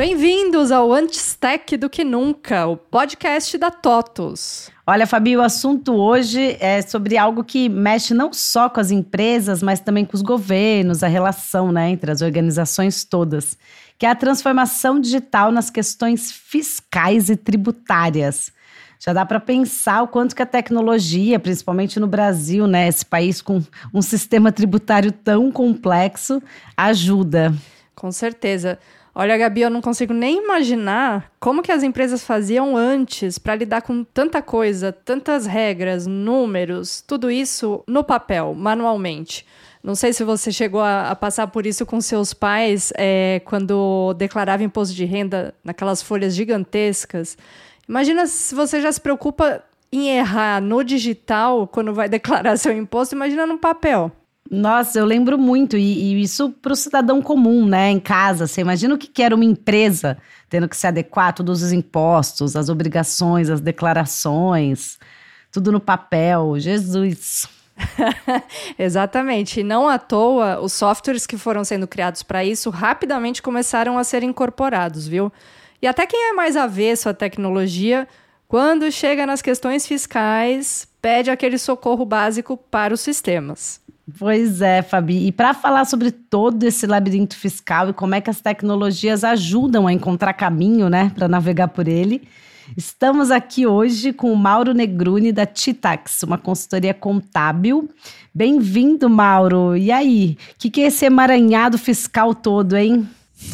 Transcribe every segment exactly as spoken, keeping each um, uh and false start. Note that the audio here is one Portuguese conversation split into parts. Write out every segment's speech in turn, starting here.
Bem-vindos ao Antes Tech do que Nunca, o podcast da TOTUS. Olha, Fabi, o assunto hoje é sobre algo que mexe não só com as empresas, mas também com os governos, a relação, né, entre as organizações todas, que é a transformação digital nas questões fiscais e tributárias. Já dá para pensar o quanto que a tecnologia, principalmente no Brasil, né, esse país com um sistema tributário tão complexo, ajuda. Com certeza. Olha, Gabi, eu não consigo nem imaginar como que as empresas faziam antes para lidar com tanta coisa, tantas regras, números, tudo isso no papel, manualmente. Não sei se você chegou a, a passar por isso com seus pais, é, quando declarava imposto de renda naquelas folhas gigantescas. Imagina se você já se preocupa em errar no digital quando vai declarar seu imposto, imagina no papel. Nossa, eu lembro muito, e, e isso para o cidadão comum, né, em casa. Você imagina o que, que era uma empresa tendo que se adequar a todos os impostos, as obrigações, as declarações, tudo no papel. Jesus! Exatamente, e não à toa, os softwares que foram sendo criados para isso rapidamente começaram a ser incorporados, viu? E até quem é mais avesso à tecnologia, quando chega nas questões fiscais, pede aquele socorro básico para os sistemas. Pois é, Fabi. E para falar sobre todo esse labirinto fiscal e como é que as tecnologias ajudam a encontrar caminho, né, para navegar por ele, estamos aqui hoje com o Mauro Negruni, da Titax, uma consultoria contábil. Bem-vindo, Mauro. E aí, o que, que é esse emaranhado fiscal todo, hein?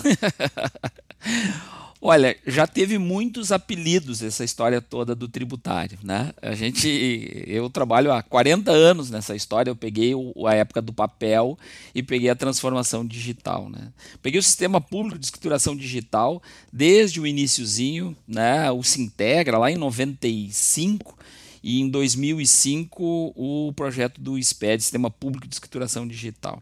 Olha, já teve muitos apelidos essa história toda do tributário, né? A gente, eu trabalho há quarenta anos nessa história, eu peguei o, a época do papel e peguei a transformação digital, né? Peguei o sistema público de escrituração digital desde o iniciozinho, né? O Sintegra, lá em noventa e cinco, e em dois mil e cinco o projeto do S P E D, Sistema Público de Escrituração Digital.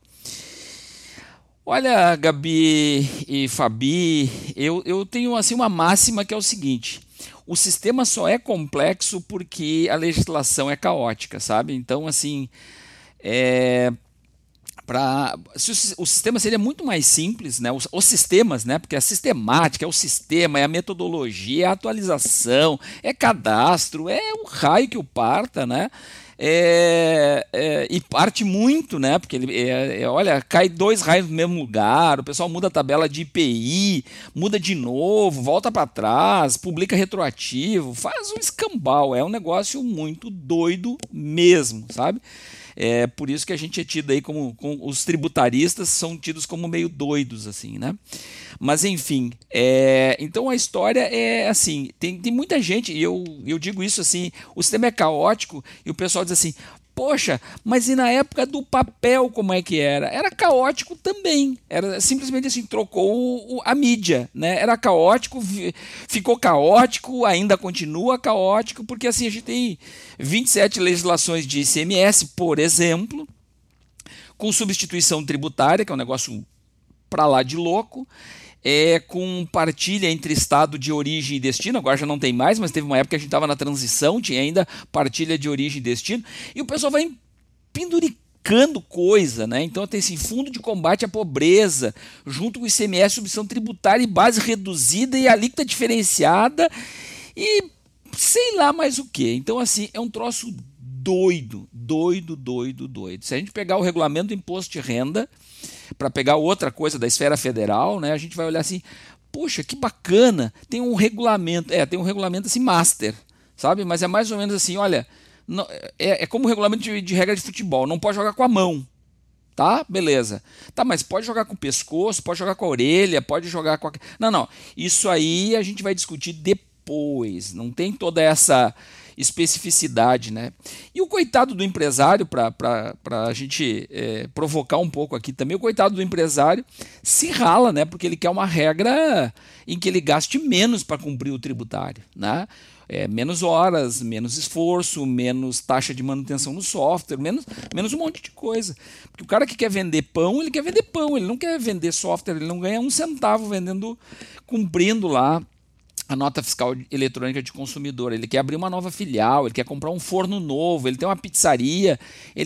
Olha, Gabi e Fabi, eu, eu tenho assim uma máxima que é o seguinte: o sistema só é complexo porque a legislação é caótica, sabe? Então, assim, é, pra, se o, o sistema seria muito mais simples, né? Os, os sistemas, né? Porque a sistemática é o sistema, é a metodologia, é a atualização, é cadastro, é o raio que o parta, né? É, é, e parte muito, né? Porque ele, é, é, olha, cai dois raios no mesmo lugar, o pessoal muda a tabela de I P I, muda de novo, volta para trás, publica retroativo, faz um escambau, é um negócio muito doido mesmo, sabe? É por isso que a gente é tido aí como, como os tributaristas são tidos como meio doidos, assim, né? Mas enfim, é, então a história é assim, tem, tem muita gente, e eu, eu digo isso assim, o sistema é caótico e o pessoal diz assim, poxa, mas e na época do papel como é que era? Era caótico também, era simplesmente assim, trocou o, a mídia, né? Era caótico, ficou caótico, ainda continua caótico, porque assim a gente tem vinte e sete legislações de I C M S, por exemplo, com substituição tributária, que é um negócio para lá de louco, é, com partilha entre estado de origem e destino, agora já não tem mais, mas teve uma época que a gente estava na transição, tinha ainda partilha de origem e destino, e o pessoal vai penduricando coisa, né? Então tem esse fundo de combate à pobreza, junto com o I C M S, submissão tributária e base reduzida e alíquota diferenciada, e sei lá mais o que. Então assim, é um troço doido, doido, doido, doido. Se a gente pegar o regulamento do imposto de renda, para pegar outra coisa da esfera federal, né, a gente vai olhar assim, poxa, que bacana, tem um regulamento, é, tem um regulamento assim, master, sabe? Mas é mais ou menos assim, olha, não, é, é como o regulamento de, de regra de futebol, não pode jogar com a mão, tá? Beleza. Tá, mas pode jogar com o pescoço, pode jogar com a orelha, pode jogar com a... Não, não, isso aí a gente vai discutir depois, não tem toda essa especificidade, né? E o coitado do empresário, para a gente é, provocar um pouco aqui também, o coitado do empresário se rala, né? Porque ele quer uma regra em que ele gaste menos para cumprir o tributário, né? É, menos horas, menos esforço, menos taxa de manutenção no software, menos, menos um monte de coisa. Porque o cara que quer vender pão, ele quer vender pão, ele não quer vender software, ele não ganha um centavo vendendo, cumprindo lá a nota fiscal eletrônica de consumidor. Ele quer abrir uma nova filial, ele quer comprar um forno novo, ele tem uma pizzaria, ele quer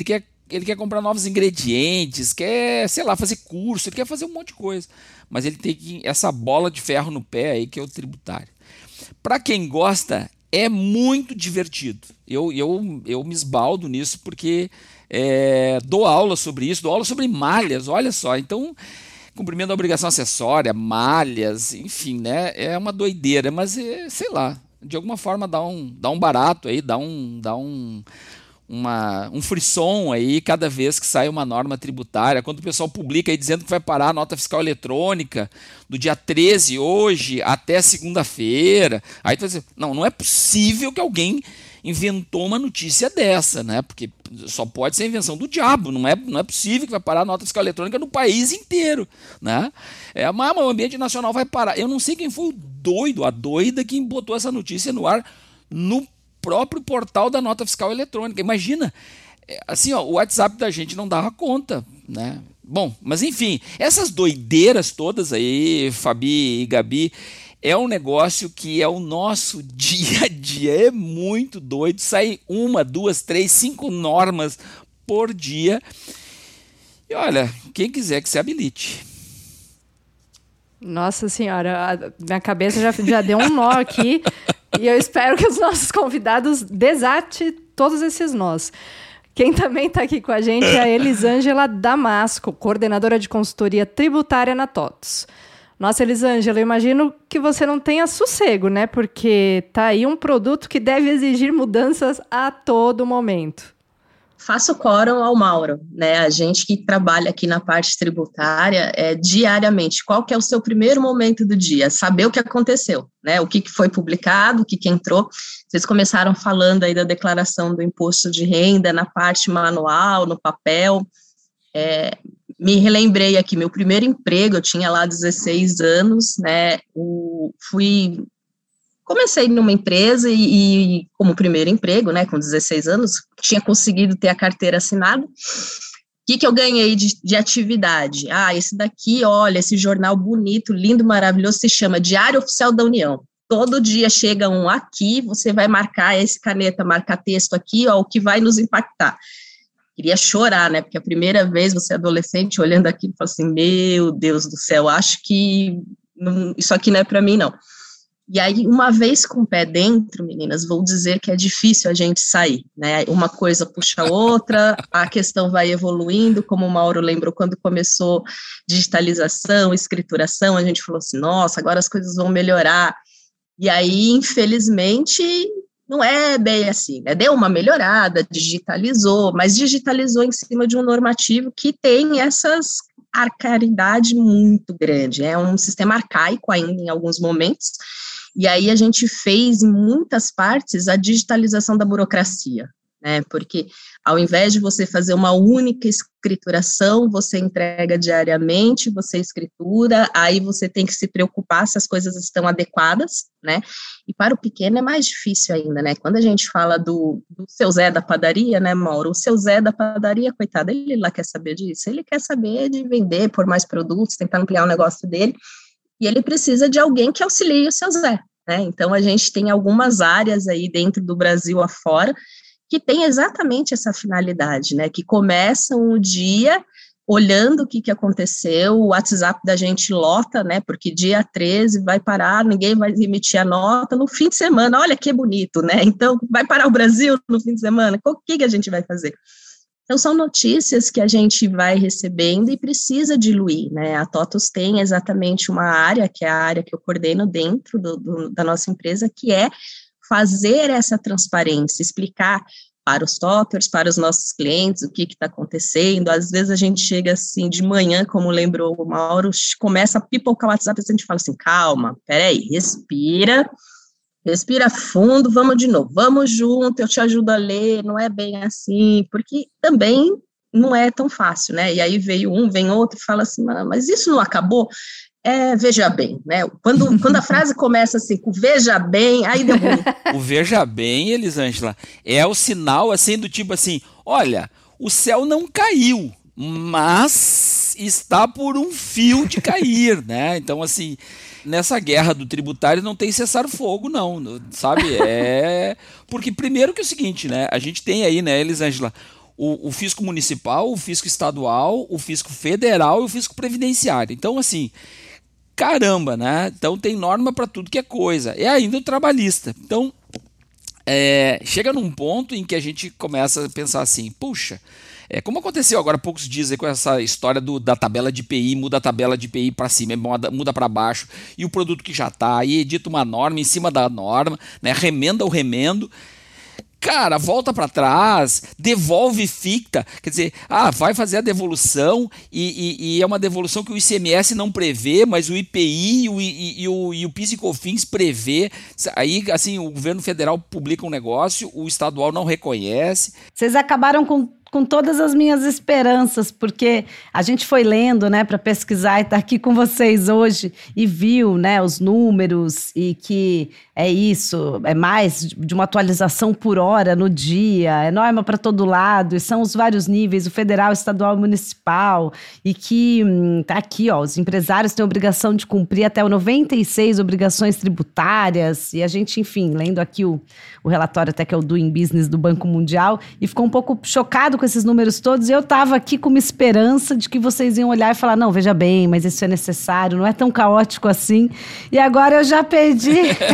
ele quer comprar novos ingredientes, quer, sei lá, fazer curso, ele quer fazer um monte de coisa. Mas ele tem que, essa bola de ferro no pé aí, que é o tributário. Para quem gosta, é muito divertido. Eu, eu, eu me esbaldo nisso porque é, dou aula sobre isso, dou aula sobre malhas, olha só. Então, cumprimento da obrigação acessória, malhas, enfim, né? É uma doideira, mas é, sei lá, de alguma forma dá um, dá um barato aí, dá um, dá um, uma, um frisson aí cada vez que sai uma norma tributária. Quando o pessoal publica aí dizendo que vai parar a nota fiscal eletrônica do dia treze hoje até segunda-feira, aí tu vai dizer, não, não é possível que alguém inventou uma notícia dessa, né? Porque só pode ser a invenção do diabo, não é, não é possível que vai parar a nota fiscal eletrônica no país inteiro, né? É, mas o ambiente nacional vai parar. Eu não sei quem foi o doido, a doida que botou essa notícia no ar no próprio portal da nota fiscal eletrônica. Imagina, assim, ó, o WhatsApp da gente não dava conta, né? Bom, mas enfim, essas doideiras todas aí, Fabi e Gabi, é um negócio que é o nosso dia a dia, é muito doido, sai uma, duas, três, cinco normas por dia. E olha, quem quiser que se habilite. Nossa senhora, a minha cabeça já, já deu um nó aqui e eu espero que os nossos convidados desatem todos esses nós. Quem também está aqui com a gente é a Elisângela Damasco, coordenadora de consultoria tributária na TOTVS. Nossa, Elisângela, eu imagino que você não tenha sossego, né? Porque tá aí um produto que deve exigir mudanças a todo momento. Faço quórum ao Mauro, né? A gente que trabalha aqui na parte tributária é diariamente. Qual que é o seu primeiro momento do dia? Saber o que aconteceu, né? O que, que foi publicado, o que, que entrou. Vocês começaram falando aí da declaração do imposto de renda na parte manual, no papel. É, me relembrei aqui, meu primeiro emprego, eu tinha lá dezesseis anos, né? O, fui... Comecei numa empresa e, e, como primeiro emprego, né, com dezesseis anos, tinha conseguido ter a carteira assinada. O que, que eu ganhei de, de atividade? Ah, esse daqui, olha, esse jornal bonito, lindo, maravilhoso, se chama Diário Oficial da União. Todo dia chega um aqui, você vai marcar esse caneta, marcar texto aqui, ó, o que vai nos impactar. Queria chorar, né, porque a primeira vez você adolescente olhando aqui, fala assim, meu Deus do céu, acho que não, isso aqui não é para mim, não. E aí, uma vez com o pé dentro, meninas, vou dizer que é difícil a gente sair, né? Uma coisa puxa a outra, a questão vai evoluindo, como o Mauro lembrou, quando começou digitalização, escrituração, a gente falou assim, nossa, agora as coisas vão melhorar. E aí, infelizmente, não é bem assim, né? Deu uma melhorada, digitalizou, mas digitalizou em cima de um normativo que tem essas arcaidade muito grande, é um sistema arcaico ainda em alguns momentos. E aí a gente fez, em muitas partes, a digitalização da burocracia, né, porque ao invés de você fazer uma única escrituração, você entrega diariamente, você escritura, aí você tem que se preocupar se as coisas estão adequadas, né, e para o pequeno é mais difícil ainda, né, quando a gente fala do, do seu Zé da padaria, né, Mauro, o seu Zé da padaria, coitado, ele lá quer saber disso, ele quer saber de vender por mais produtos, tentar ampliar o negócio dele, e ele precisa de alguém que auxilie o seu Zé, né? Então a gente tem algumas áreas aí dentro do Brasil afora que tem exatamente essa finalidade, né? Que começam o dia olhando o que, que aconteceu, o WhatsApp da gente lota, né? Porque dia treze vai parar, ninguém vai emitir a nota no fim de semana, olha que bonito, né? Então vai parar o Brasil no fim de semana, o que, que a gente vai fazer? Então, são notícias que a gente vai recebendo e precisa diluir, né? A TOTVS tem exatamente uma área, que é a área que eu coordeno dentro do, do, da nossa empresa, que é fazer essa transparência, explicar para os TOTVERS, para os nossos clientes, o que está acontecendo. Às vezes a gente chega assim de manhã, como lembrou o Mauro, começa a pipocar o WhatsApp, e a gente fala assim, calma, peraí, respira, respira fundo, vamos de novo, vamos junto, eu te ajudo a ler, não é bem assim, porque também não é tão fácil, né, e aí veio um, vem outro e fala assim, mas isso não acabou? É, veja bem, né, quando, quando a frase começa assim, com veja bem, aí deu ruim. O veja bem, Elisângela, é o sinal assim do tipo assim, olha, o céu não caiu, mas está por um fio de cair, né, então assim, nessa guerra do tributário não tem cessar-fogo, não, sabe? É porque primeiro que é o seguinte, né? A gente tem aí, né, Elisângela, o, o fisco municipal, o fisco estadual, o fisco federal e o fisco previdenciário. Então, assim, caramba, né? Então tem norma para tudo que é coisa. É ainda o trabalhista. Então, é, chega num ponto em que a gente começa a pensar assim, puxa, é, como aconteceu agora há poucos dias aí com essa história do, da tabela de I P I, muda a tabela de I P I para cima, muda, muda para baixo, e o produto que já está, e edita uma norma em cima da norma, né, remenda o remendo. Cara, volta para trás, devolve ficta, quer dizer, ah, vai fazer a devolução e, e, e é uma devolução que o I C M S não prevê, mas o I P I e o, e, e o, e o PIS e COFINS prevê. Aí, assim, o governo federal publica um negócio, o estadual não reconhece. Vocês acabaram com com todas as minhas esperanças, porque a gente foi lendo, né, para pesquisar e tá aqui com vocês hoje e viu, né, os números e que é isso, é mais de uma atualização por hora no dia, é norma para todo lado e são os vários níveis, o federal, estadual e municipal, e que hum, tá aqui, ó, os empresários têm obrigação de cumprir até noventa e seis obrigações tributárias e a gente, enfim, lendo aqui o, o relatório até que é o Doing Business do Banco Mundial e ficou um pouco chocado com esses números todos, e eu estava aqui com uma esperança de que vocês iam olhar e falar, não, veja bem, mas isso é necessário, não é tão caótico assim, e agora eu já perdi.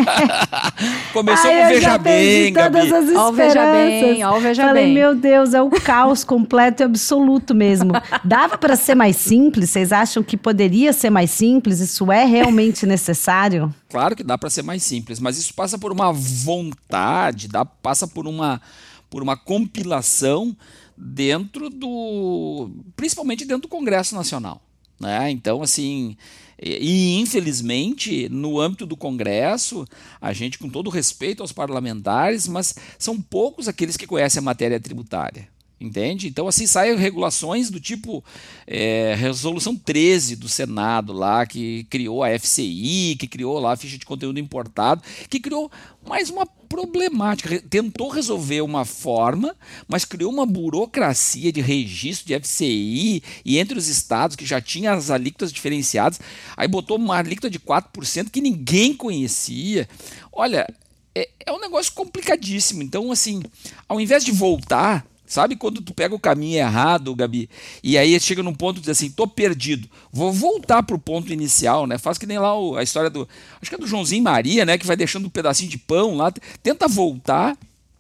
Começou Ai, com veja bem, todas Gabi. as esperanças. Ó, veja bem, ó, veja Falei, bem. meu Deus, é o caos completo e absoluto mesmo. Dava para ser mais simples? Vocês acham que poderia ser mais simples? Isso é realmente necessário? Claro que dá para ser mais simples, mas isso passa por uma vontade, dá, passa por uma, por uma compilação dentro do, principalmente dentro do Congresso Nacional, né? Então, assim, e, e infelizmente no âmbito do Congresso, a gente, com todo respeito aos parlamentares, mas são poucos aqueles que conhecem a matéria tributária. Entende? Então, assim, saem regulações do tipo é, resolução treze do Senado lá, que criou a F C I, que criou lá a ficha de conteúdo importado, que criou mais uma problemática, tentou resolver uma forma, mas criou uma burocracia de registro de F C I e entre os estados que já tinha as alíquotas diferenciadas, aí botou uma alíquota de quatro por cento que ninguém conhecia. Olha, é, é um negócio complicadíssimo. Então, assim, ao invés de voltar, sabe quando tu pega o caminho errado, Gabi, e aí chega num ponto de dizer assim, tô perdido, vou voltar pro ponto inicial, né? Faz que nem lá o, a história do, acho que é do Joãozinho Maria, né? Que vai deixando um pedacinho de pão lá, tenta voltar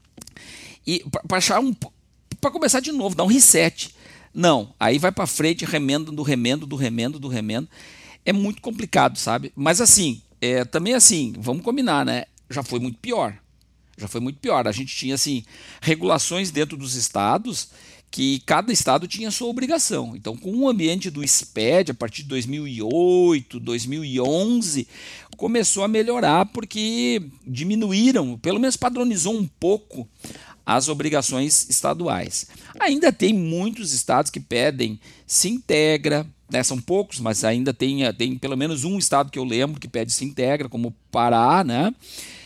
e para achar um, para começar de novo, dar um reset. Não, aí vai para frente, remendo do remendo, do remendo, do remendo. É muito complicado, sabe? Mas assim, é, também assim, vamos combinar, né? Já foi muito pior. Já foi muito pior. A gente tinha, assim, regulações dentro dos estados que cada estado tinha sua obrigação. Então, com o ambiente do S P E D, a partir de dois mil e oito, dois mil e onze, começou a melhorar porque diminuíram, pelo menos padronizou um pouco as obrigações estaduais. Ainda tem muitos estados que pedem Sintegra, né? São poucos, mas ainda tem, tem pelo menos um estado que eu lembro que pede Sintegra, como Pará, né?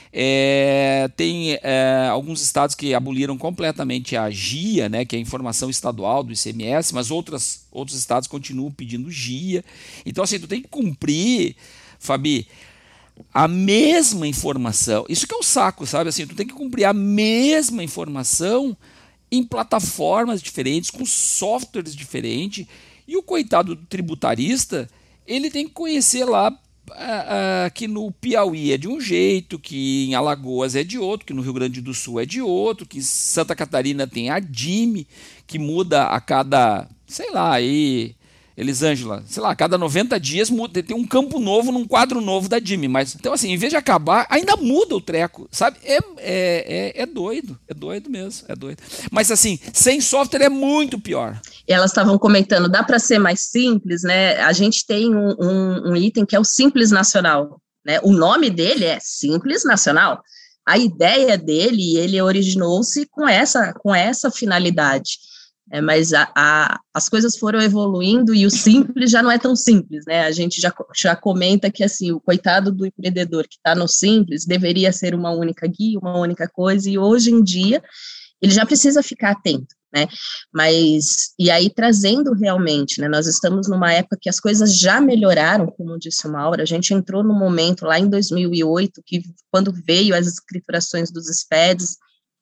É, tem é, alguns estados que aboliram completamente a G I A, né, que é a informação estadual do I C M S, mas outras, outros estados continuam pedindo G I A. Então, assim, tu tem que cumprir, Fabi, a mesma informação. Isso que é o saco, sabe? Assim, tu tem que cumprir a mesma informação em plataformas diferentes, com softwares diferentes, e o coitado do tributarista, ele tem que conhecer lá que no Piauí é de um jeito, que em Alagoas é de outro, que no Rio Grande do Sul é de outro, que Santa Catarina tem a D I M, que muda a cada, sei lá, aí, Elisângela, sei lá, a cada noventa dias muda, tem um campo novo num quadro novo da D I M, mas, então assim, em vez de acabar, ainda muda o treco, sabe? É, é, é, é doido, é doido mesmo, é doido. Mas assim, sem software é muito pior. Elas estavam comentando, dá para ser mais simples, né? A gente tem um, um, um item que é o Simples Nacional, né? O nome dele é Simples Nacional. A ideia dele, ele originou-se com essa, com essa finalidade. É, mas a, a, as coisas foram evoluindo e o simples já não é tão simples, né? A gente já, já comenta que assim, o coitado do empreendedor que está no simples deveria ser uma única guia, uma única coisa, e hoje em dia ele já precisa ficar atento, né? Mas, e aí trazendo realmente, né? Nós estamos numa época que as coisas já melhoraram, como disse o Mauro, a gente entrou no momento lá em dois mil e oito, que quando veio as escriturações dos S P E Ds,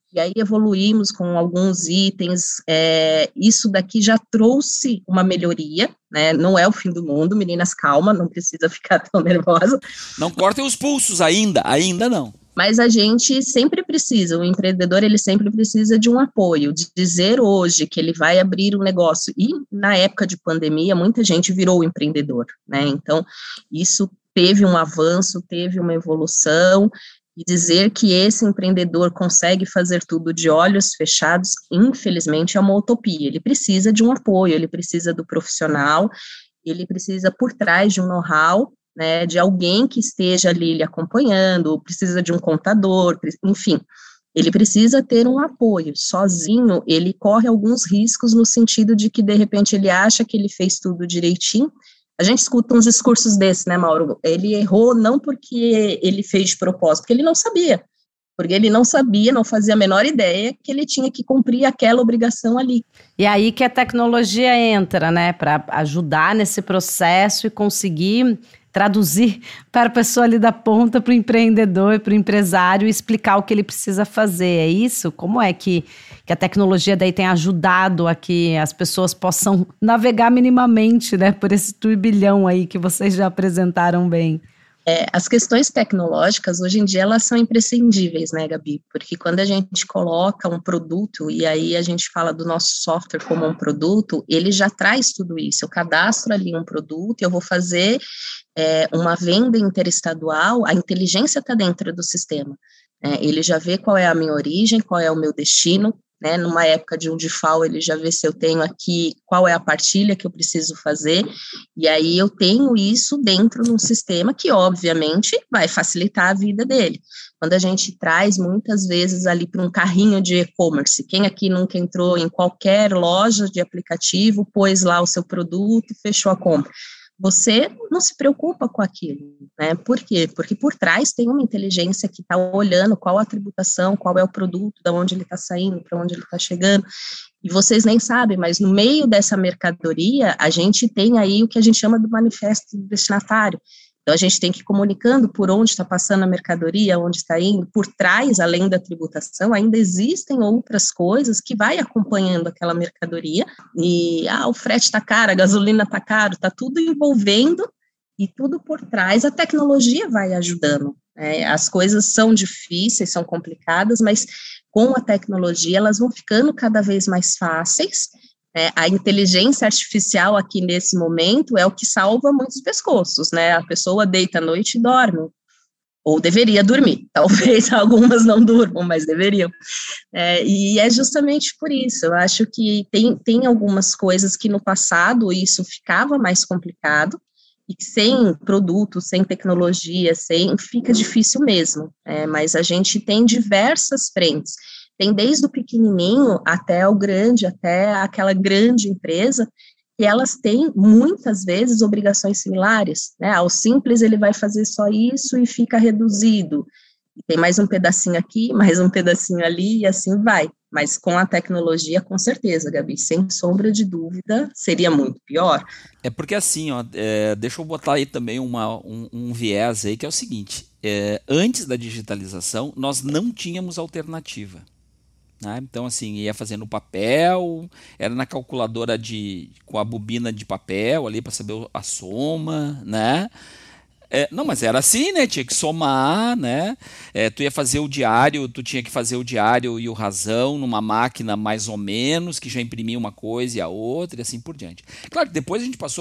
e aí evoluímos com alguns itens, é, isso daqui já trouxe uma melhoria, né, não é o fim do mundo, meninas, calma, não precisa ficar tão nervosa. Não cortem os pulsos ainda, ainda não. Mas a gente sempre precisa, o empreendedor, ele sempre precisa de um apoio, de dizer hoje que ele vai abrir um negócio, e na época de pandemia, muita gente virou empreendedor, né, então isso teve um avanço, teve uma evolução, e dizer que esse empreendedor consegue fazer tudo de olhos fechados, infelizmente é uma utopia, ele precisa de um apoio, ele precisa do profissional, ele precisa por trás de um know-how, né, de alguém que esteja ali lhe acompanhando, precisa de um contador, enfim, ele precisa ter um apoio, sozinho ele corre alguns riscos no sentido de que de repente ele acha que ele fez tudo direitinho. A gente escuta uns discursos desses, né, Mauro? Ele errou não porque ele fez de propósito, porque ele não sabia, porque ele não sabia, não fazia a menor ideia que ele tinha que cumprir aquela obrigação ali. E aí que a tecnologia entra, né, para ajudar nesse processo e conseguir traduzir para a pessoa ali da ponta, para o empreendedor, para o empresário, explicar o que ele precisa fazer, é isso? Como é que, que a tecnologia daí tem ajudado a que as pessoas possam navegar minimamente, né, por esse turbilhão aí que vocês já apresentaram bem? É, as questões tecnológicas, hoje em dia, elas são imprescindíveis, né, Gabi? Porque quando a gente coloca um produto, e aí a gente fala do nosso software como um produto, ele já traz tudo isso. Eu cadastro ali um produto, eu vou fazer é, uma venda interestadual, a inteligência está dentro do sistema. É, ele já vê qual é a minha origem, qual é o meu destino, né, numa época de um D I F A L, ele já vê se eu tenho aqui, qual é a partilha que eu preciso fazer, e aí eu tenho isso dentro de um sistema que, obviamente, vai facilitar a vida dele. Quando a gente traz, muitas vezes, ali para um carrinho de e-commerce, quem aqui nunca entrou em qualquer loja de aplicativo, pôs lá o seu produto e fechou a compra? Você não se preocupa com aquilo, né? Por quê? Porque por trás tem uma inteligência que está olhando qual a tributação, qual é o produto, de onde ele está saindo, para onde ele está chegando, e vocês nem sabem, mas no meio dessa mercadoria, a gente tem aí o que a gente chama do manifesto do destinatário. Então, a gente tem que ir comunicando por onde está passando a mercadoria, onde está indo, por trás, além da tributação, ainda existem outras coisas que vai acompanhando aquela mercadoria, e, ah, o frete está caro, a gasolina está caro, está tudo envolvendo, e tudo por trás, a tecnologia vai ajudando. É, as coisas são difíceis, são complicadas, mas com a tecnologia, elas vão ficando cada vez mais fáceis. É, a inteligência artificial aqui nesse momento é o que salva muitos pescoços, né? A pessoa deita à noite e dorme, ou deveria dormir, talvez algumas não durmam, mas deveriam. É, e é justamente por isso, eu acho que tem, tem algumas coisas que no passado isso ficava mais complicado, e que sem produto, sem tecnologia, sem, fica difícil mesmo, é, mas a gente tem diversas frentes. Tem desde o pequenininho até o grande, até aquela grande empresa, e elas têm, muitas vezes, obrigações similares, né? Ao simples, ele vai fazer só isso e fica reduzido. E tem mais um pedacinho aqui, mais um pedacinho ali, e assim vai. Mas com a tecnologia, com certeza, Gabi, sem sombra de dúvida, seria muito pior. É porque assim, ó, é, deixa eu botar aí também uma, um, um viés aí, que é o seguinte, é, antes da digitalização, nós não tínhamos alternativa. Né? Então, assim, ia fazendo papel, era na calculadora de, com a bobina de papel ali para saber a soma, né? É, não, mas era assim, né? Tinha que somar, né? É, tu ia fazer o diário, tu tinha que fazer o diário e o razão numa máquina mais ou menos, que já imprimia uma coisa e a outra, e assim por diante. Claro que depois a gente passou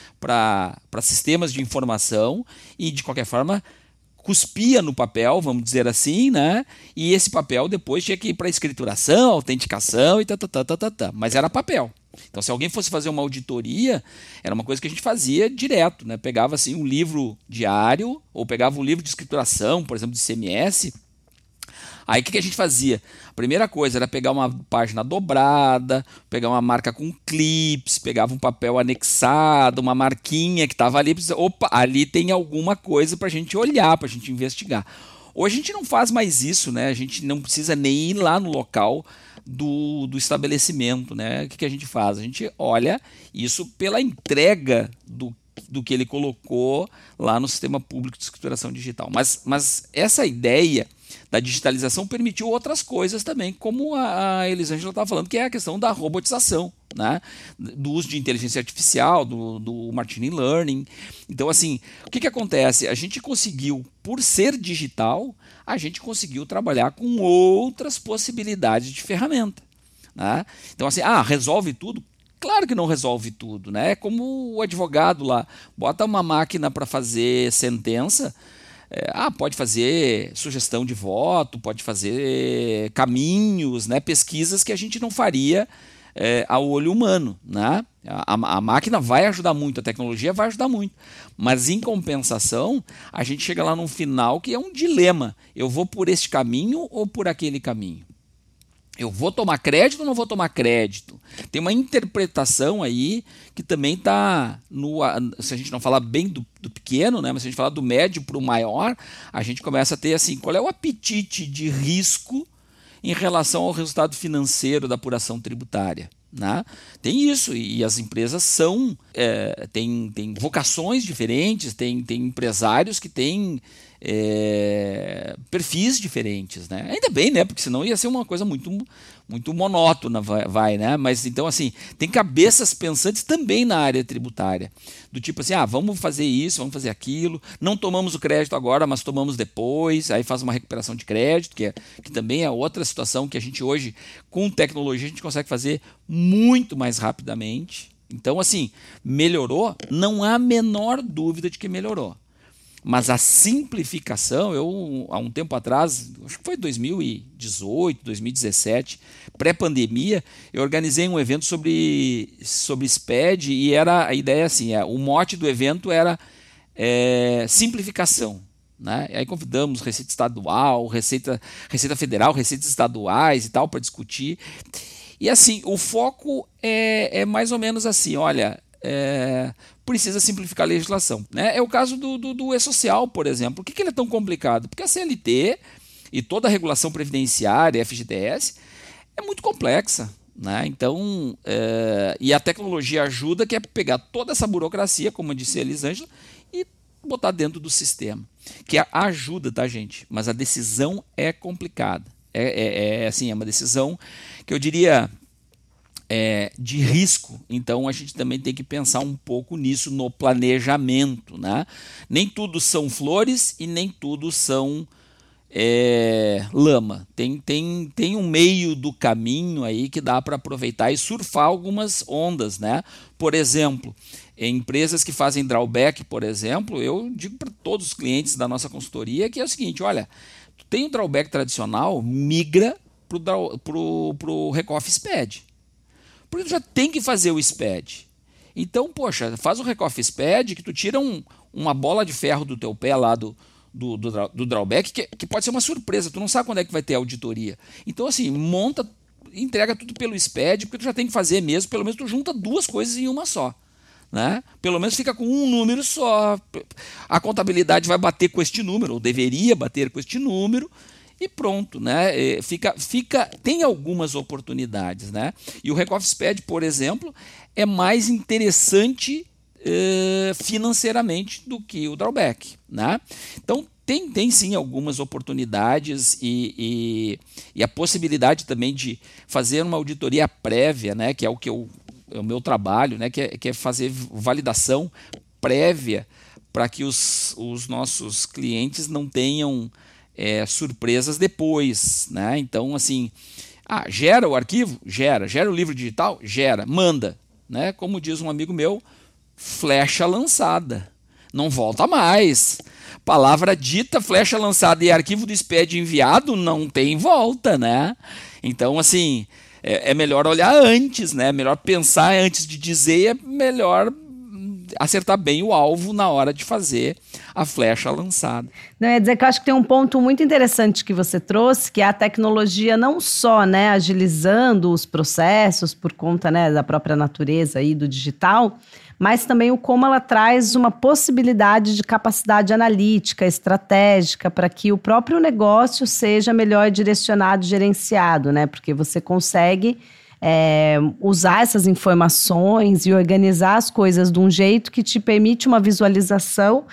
para sistemas de informação e, de qualquer forma, cuspia no papel, vamos dizer assim, né? E esse papel depois tinha que ir para escrituração, autenticação e tá, tá, tá, tá, tá, tá. Mas era papel. Então, se alguém fosse fazer uma auditoria, era uma coisa que a gente fazia direto, né? Pegava assim um livro diário, ou pegava um livro de escrituração, por exemplo, de I C M S. Aí o que, que a gente fazia? A primeira coisa era pegar uma página dobrada, pegar uma marca com clips, pegava um papel anexado, uma marquinha que estava ali, opa, ali tem alguma coisa para a gente olhar, para a gente investigar. Hoje a gente não faz mais isso, né? A gente não precisa nem ir lá no local do, do estabelecimento, né? O que, que a gente faz? A gente olha isso pela entrega do, do que ele colocou lá no sistema público de escrituração digital. Mas, mas essa ideia da digitalização permitiu outras coisas também, como a, a Elisângela estava falando, que é a questão da robotização, né? Do uso de inteligência artificial, do, do machine learning. Então, assim, o que, que acontece? A gente conseguiu, por ser digital, a gente conseguiu trabalhar com outras possibilidades de ferramenta, né? Então, assim, ah, resolve tudo? Claro que não resolve tudo, né? É como o advogado lá, bota uma máquina para fazer sentença. É, ah, pode fazer sugestão de voto, pode fazer caminhos, né, pesquisas que a gente não faria é, ao olho humano, né? A, a máquina vai ajudar muito, a tecnologia vai ajudar muito, mas em compensação a gente chega lá num final que é um dilema: eu vou por este caminho ou por aquele caminho? Eu vou tomar crédito ou não vou tomar crédito? Tem uma interpretação aí que também está no... Se a gente não falar bem do, do pequeno, né, mas se a gente falar do médio para o maior, a gente começa a ter assim, qual é o apetite de risco em relação ao resultado financeiro da apuração tributária, né? Tem isso, e as empresas são... É, tem, tem vocações diferentes, tem, tem empresários que têm... É, perfis diferentes, né? Ainda bem, né? Porque senão ia ser uma coisa muito, muito monótona, vai, vai, né? Mas então, assim, tem cabeças pensantes também na área tributária, do tipo assim, ah, vamos fazer isso, vamos fazer aquilo, não tomamos o crédito agora, mas tomamos depois, aí faz uma recuperação de crédito, que, é, que também é outra situação que a gente hoje, com tecnologia, a gente consegue fazer muito mais rapidamente. Então, assim, melhorou? Não há a menor dúvida de que melhorou. Mas a simplificação, eu há um tempo atrás, acho que foi dois mil e dezoito, dois mil e dezessete, pré-pandemia, eu organizei um evento sobre, sobre S P E D e era a ideia assim, é, o mote do evento era é, simplificação, né? E aí convidamos Receita Estadual, Receita, Receita Federal, Receitas Estaduais e tal para discutir. E assim, o foco é, é mais ou menos assim, olha... É, precisa simplificar a legislação, né? É o caso do, do, do E-Social, por exemplo. Por que, que ele é tão complicado? Porque a C L T e toda a regulação previdenciária, F G T S, é muito complexa, né? Então, é, e a tecnologia ajuda, que é pegar toda essa burocracia, como disse a Elisângela, e botar dentro do sistema. Que ajuda, tá, gente? Mas a decisão é complicada. É, é, é, assim, é uma decisão que eu diria... É, de risco, então a gente também tem que pensar um pouco nisso no planejamento, né? Nem tudo são flores e nem tudo são é, lama, tem, tem, tem um meio do caminho aí que dá para aproveitar e surfar algumas ondas, né? Por exemplo, em empresas que fazem drawback, por exemplo, eu digo para todos os clientes da nossa consultoria que é o seguinte, olha, tu tem o drawback tradicional, migra para o Recoff S P E D. Porque tu já tem que fazer o S P E D. Então, poxa, faz o Recoff S P E D que tu tira um, uma bola de ferro do teu pé lá do, do, do, do drawback, que, que pode ser uma surpresa, tu não sabe quando é que vai ter auditoria. Então, assim, monta, entrega tudo pelo S P E D, porque tu já tem que fazer mesmo, pelo menos tu junta duas coisas em uma só, né? Pelo menos fica com um número só. A contabilidade vai bater com este número, ou deveria bater com este número, e pronto, né? Fica, fica, tem algumas oportunidades, né? E o Recoff S P E D, por exemplo, é mais interessante eh, financeiramente do que o drawback, né? Então tem, tem sim algumas oportunidades e, e, e a possibilidade também de fazer uma auditoria prévia, né? Que é o que eu, é o meu trabalho, né? Que é, que é fazer validação prévia para que os, os nossos clientes não tenham É, surpresas depois, né? Então, assim, ah, gera o arquivo? Gera. Gera o livro digital? Gera. Manda, né? Como diz um amigo meu, flecha lançada. Não volta mais. Palavra dita, flecha lançada e arquivo do S P E D enviado, não tem volta, né? Então, assim, é, é melhor olhar antes, né? Melhor pensar antes de dizer, é melhor acertar bem o alvo na hora de fazer a flecha lançada. Não, ia dizer que eu acho que tem um ponto muito interessante que você trouxe, que é a tecnologia não só, né, agilizando os processos por conta, né, da própria natureza aí do digital, mas também o como ela traz uma possibilidade de capacidade analítica, estratégica, para que o próprio negócio seja melhor direcionado, gerenciado, né? Porque você consegue É, usar essas informações e organizar as coisas de um jeito que te permite uma visualização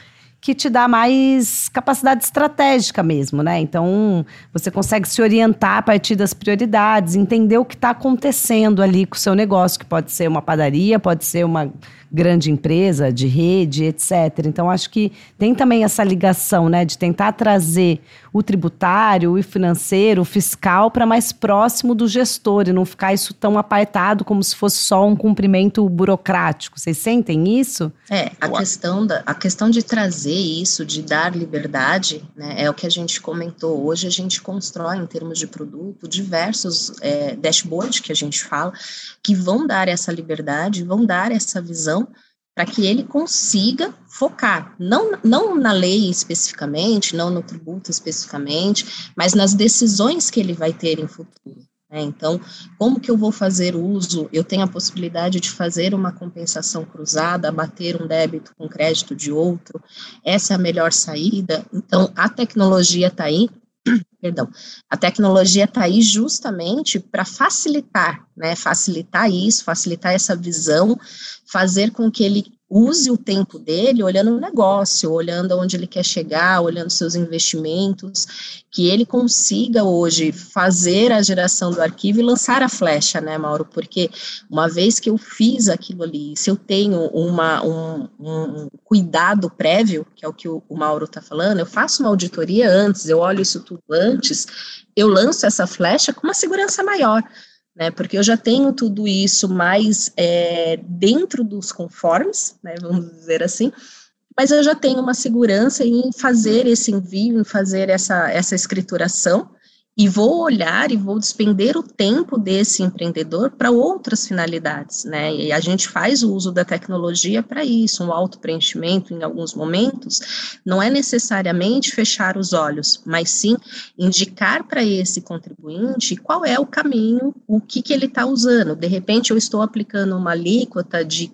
que te dá mais capacidade estratégica mesmo, né? Então, você consegue se orientar a partir das prioridades, entender o que está acontecendo ali com o seu negócio, que pode ser uma padaria, pode ser uma grande empresa de rede, etcétera. Então, acho que tem também essa ligação, né, de tentar trazer o tributário, o financeiro, o fiscal para mais próximo do gestor e não ficar isso tão apartado como se fosse só um cumprimento burocrático. Vocês sentem isso? É, a questão, da, a questão de trazer isso, de dar liberdade, né, é o que a gente comentou. Hoje a gente constrói, em termos de produto, diversos é, dashboards que a gente fala, que vão dar essa liberdade, vão dar essa visão para que ele consiga focar, não, não na lei especificamente, não no tributo especificamente, mas nas decisões que ele vai ter em futuro. Né? Então, como que eu vou fazer uso? Eu tenho a possibilidade de fazer uma compensação cruzada, abater um débito com crédito de outro, essa é a melhor saída. Então, a tecnologia está aí, perdão, a tecnologia está aí justamente para facilitar, né, facilitar isso, facilitar essa visão, fazer com que ele use o tempo dele olhando o negócio, olhando onde ele quer chegar, olhando seus investimentos, que ele consiga hoje fazer a geração do arquivo e lançar a flecha, né, Mauro? Porque uma vez que eu fiz aquilo ali, se eu tenho uma, um, um cuidado prévio, que é o que o, o Mauro está falando, eu faço uma auditoria antes, eu olho isso tudo antes, eu lanço essa flecha com uma segurança maior, né, porque eu já tenho tudo isso mais é, dentro dos conformes, né, vamos dizer assim, mas eu já tenho uma segurança em fazer esse envio, em fazer essa, essa escrituração, e vou olhar e vou despender o tempo desse empreendedor para outras finalidades, né, e a gente faz o uso da tecnologia para isso, um autopreenchimento em alguns momentos, não é necessariamente fechar os olhos, mas sim indicar para esse contribuinte qual é o caminho, o que que ele está usando. De repente eu estou aplicando uma alíquota de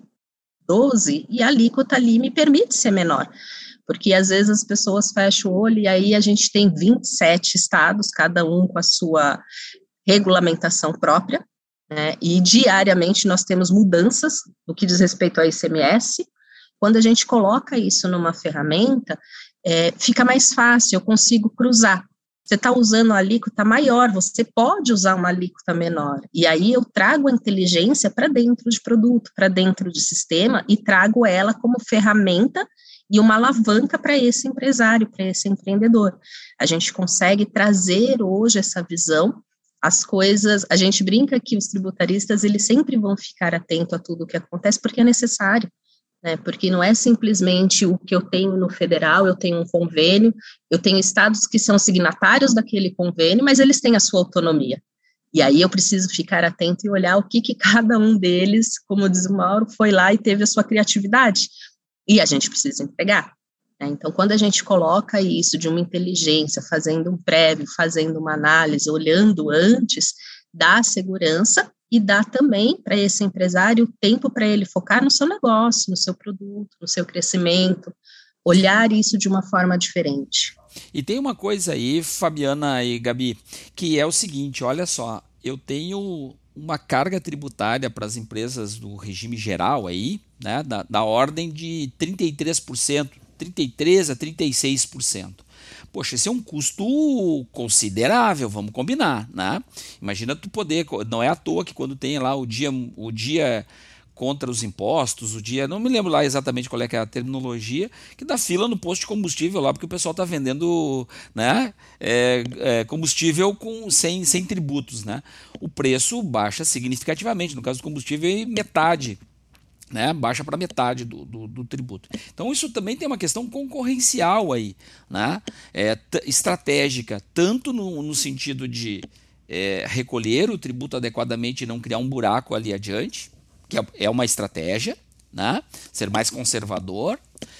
doze e a alíquota ali me permite ser menor, porque às vezes as pessoas fecham o olho e aí a gente tem vinte e sete estados, cada um com a sua regulamentação própria, né, e diariamente nós temos mudanças no que diz respeito ao I C M S. Quando a gente coloca isso numa ferramenta, é, fica mais fácil, eu consigo cruzar. Você está usando a alíquota maior, você pode usar uma alíquota menor, e aí eu trago a inteligência para dentro de produto, para dentro de sistema, e trago ela como ferramenta e uma alavanca para esse empresário, para esse empreendedor. A gente consegue trazer hoje essa visão, as coisas, a gente brinca que os tributaristas, eles sempre vão ficar atentos a tudo o que acontece, porque é necessário, né, porque não é simplesmente o que eu tenho no federal, eu tenho um convênio, eu tenho estados que são signatários daquele convênio, mas eles têm a sua autonomia. E aí eu preciso ficar atento e olhar o que, que cada um deles, como diz o Mauro, foi lá e teve a sua criatividade. E a gente precisa entregar, né? Então, quando a gente coloca isso de uma inteligência, fazendo um prévio, fazendo uma análise, olhando antes, dá segurança e dá também para esse empresário tempo para ele focar no seu negócio, no seu produto, no seu crescimento, olhar isso de uma forma diferente. E tem uma coisa aí, Fabiana e Gabi, que é o seguinte, olha só, eu tenho uma carga tributária para as empresas do regime geral aí, né, da, da ordem de trinta e três por cento, trinta e três por cento a trinta e seis por cento. Poxa, esse é um custo considerável, vamos combinar, né? Imagina tu poder, não é à toa que quando tem lá o dia, o dia contra os impostos, o dia, não me lembro lá exatamente qual é, que é a terminologia, que dá fila no posto de combustível lá, porque o pessoal está vendendo, né, é, é, combustível com, sem, sem tributos, né? O preço baixa significativamente, no caso do combustível, metade, né, baixa para metade do, do, do tributo. Então isso também tem uma questão concorrencial aí, né, é, t- estratégica, tanto no, no sentido de é, recolher o tributo adequadamente e não criar um buraco ali adiante, que é uma estratégia, né? Ser mais conservador.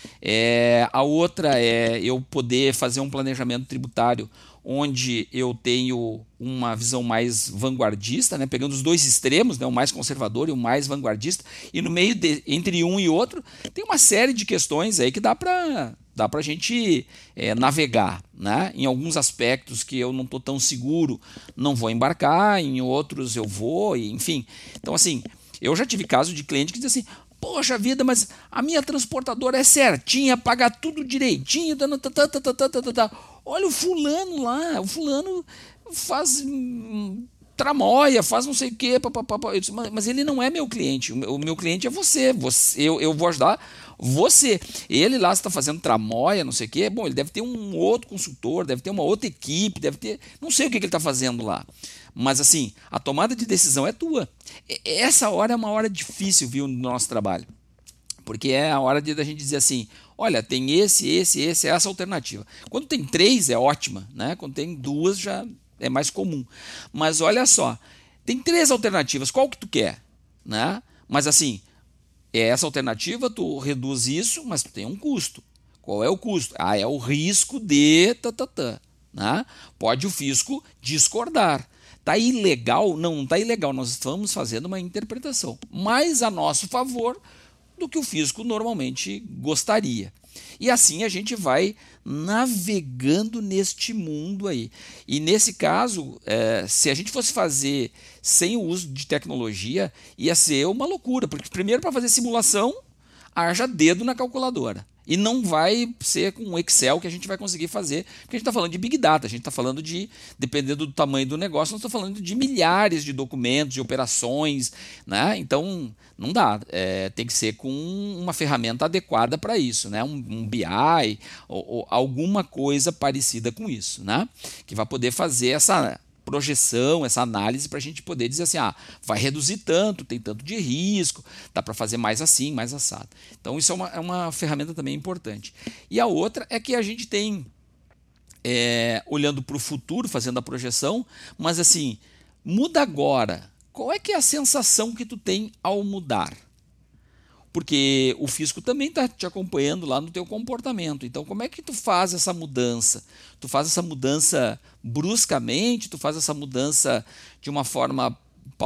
É, a outra é eu poder fazer um planejamento tributário onde eu tenho uma visão mais vanguardista, né? Pegando os dois extremos, né? O mais conservador e o mais vanguardista, e no meio de, entre um e outro tem uma série de questões aí que dá para dá para a gente é, navegar, né? Em alguns aspectos que eu não estou tão seguro, não vou embarcar, em outros eu vou, e, enfim. Então, assim, eu já tive caso de cliente que diz assim, poxa vida, mas a minha transportadora é certinha, paga tudo direitinho, tá, tá, tá, tá, tá, tá, tá. Olha o fulano lá, o fulano faz hum, tramóia, faz não sei o quê, papapá. Eu disse, mas, mas ele não é meu cliente, o meu, o meu cliente é você, você eu, eu vou ajudar você. Ele lá está fazendo tramóia, não sei o quê, bom, ele deve ter um outro consultor, deve ter uma outra equipe, deve ter, não sei o que, que ele está fazendo lá. Mas assim, a tomada de decisão é tua. Essa hora é uma hora difícil, viu, no nosso trabalho. Porque é a hora de a gente dizer assim, olha, tem esse, esse, esse, essa alternativa. Quando tem três é ótima, né? Quando tem duas já é mais comum. Mas olha só, tem três alternativas, qual que tu quer? Né? Mas assim, essa alternativa tu reduz isso, mas tu tem um custo. Qual é o custo? Ah, é o risco de... Tatatã, né? Pode o fisco discordar. Está ilegal? Não, não está ilegal. Nós estamos fazendo uma interpretação, mas a nosso favor do que o fisco normalmente gostaria. E assim a gente vai navegando neste mundo aí. E nesse caso, é, se a gente fosse fazer sem o uso de tecnologia, ia ser uma loucura. Porque primeiro, para fazer simulação, haja dedo na calculadora. E não vai ser com o Excel que a gente vai conseguir fazer, porque a gente está falando de Big Data, a gente está falando de, dependendo do tamanho do negócio, nós estamos falando de milhares de documentos, de operações, né? Então não dá, é, tem que ser com uma ferramenta adequada para isso, né? um, um B I ou, ou alguma coisa parecida com isso, né? Que vai poder fazer essa projeção, essa análise para a gente poder dizer assim, ah, vai reduzir tanto, tem tanto de risco, dá para fazer mais assim, mais assado. Então isso é uma, é uma ferramenta também importante. E a outra é que a gente tem, é, olhando para o futuro, fazendo a projeção, mas assim, muda agora. Qual é que é a sensação que tu tem ao mudar? Porque o fisco também está te acompanhando lá no teu comportamento. Então, como é que tu faz essa mudança? Tu faz essa mudança bruscamente? Tu faz essa mudança de uma forma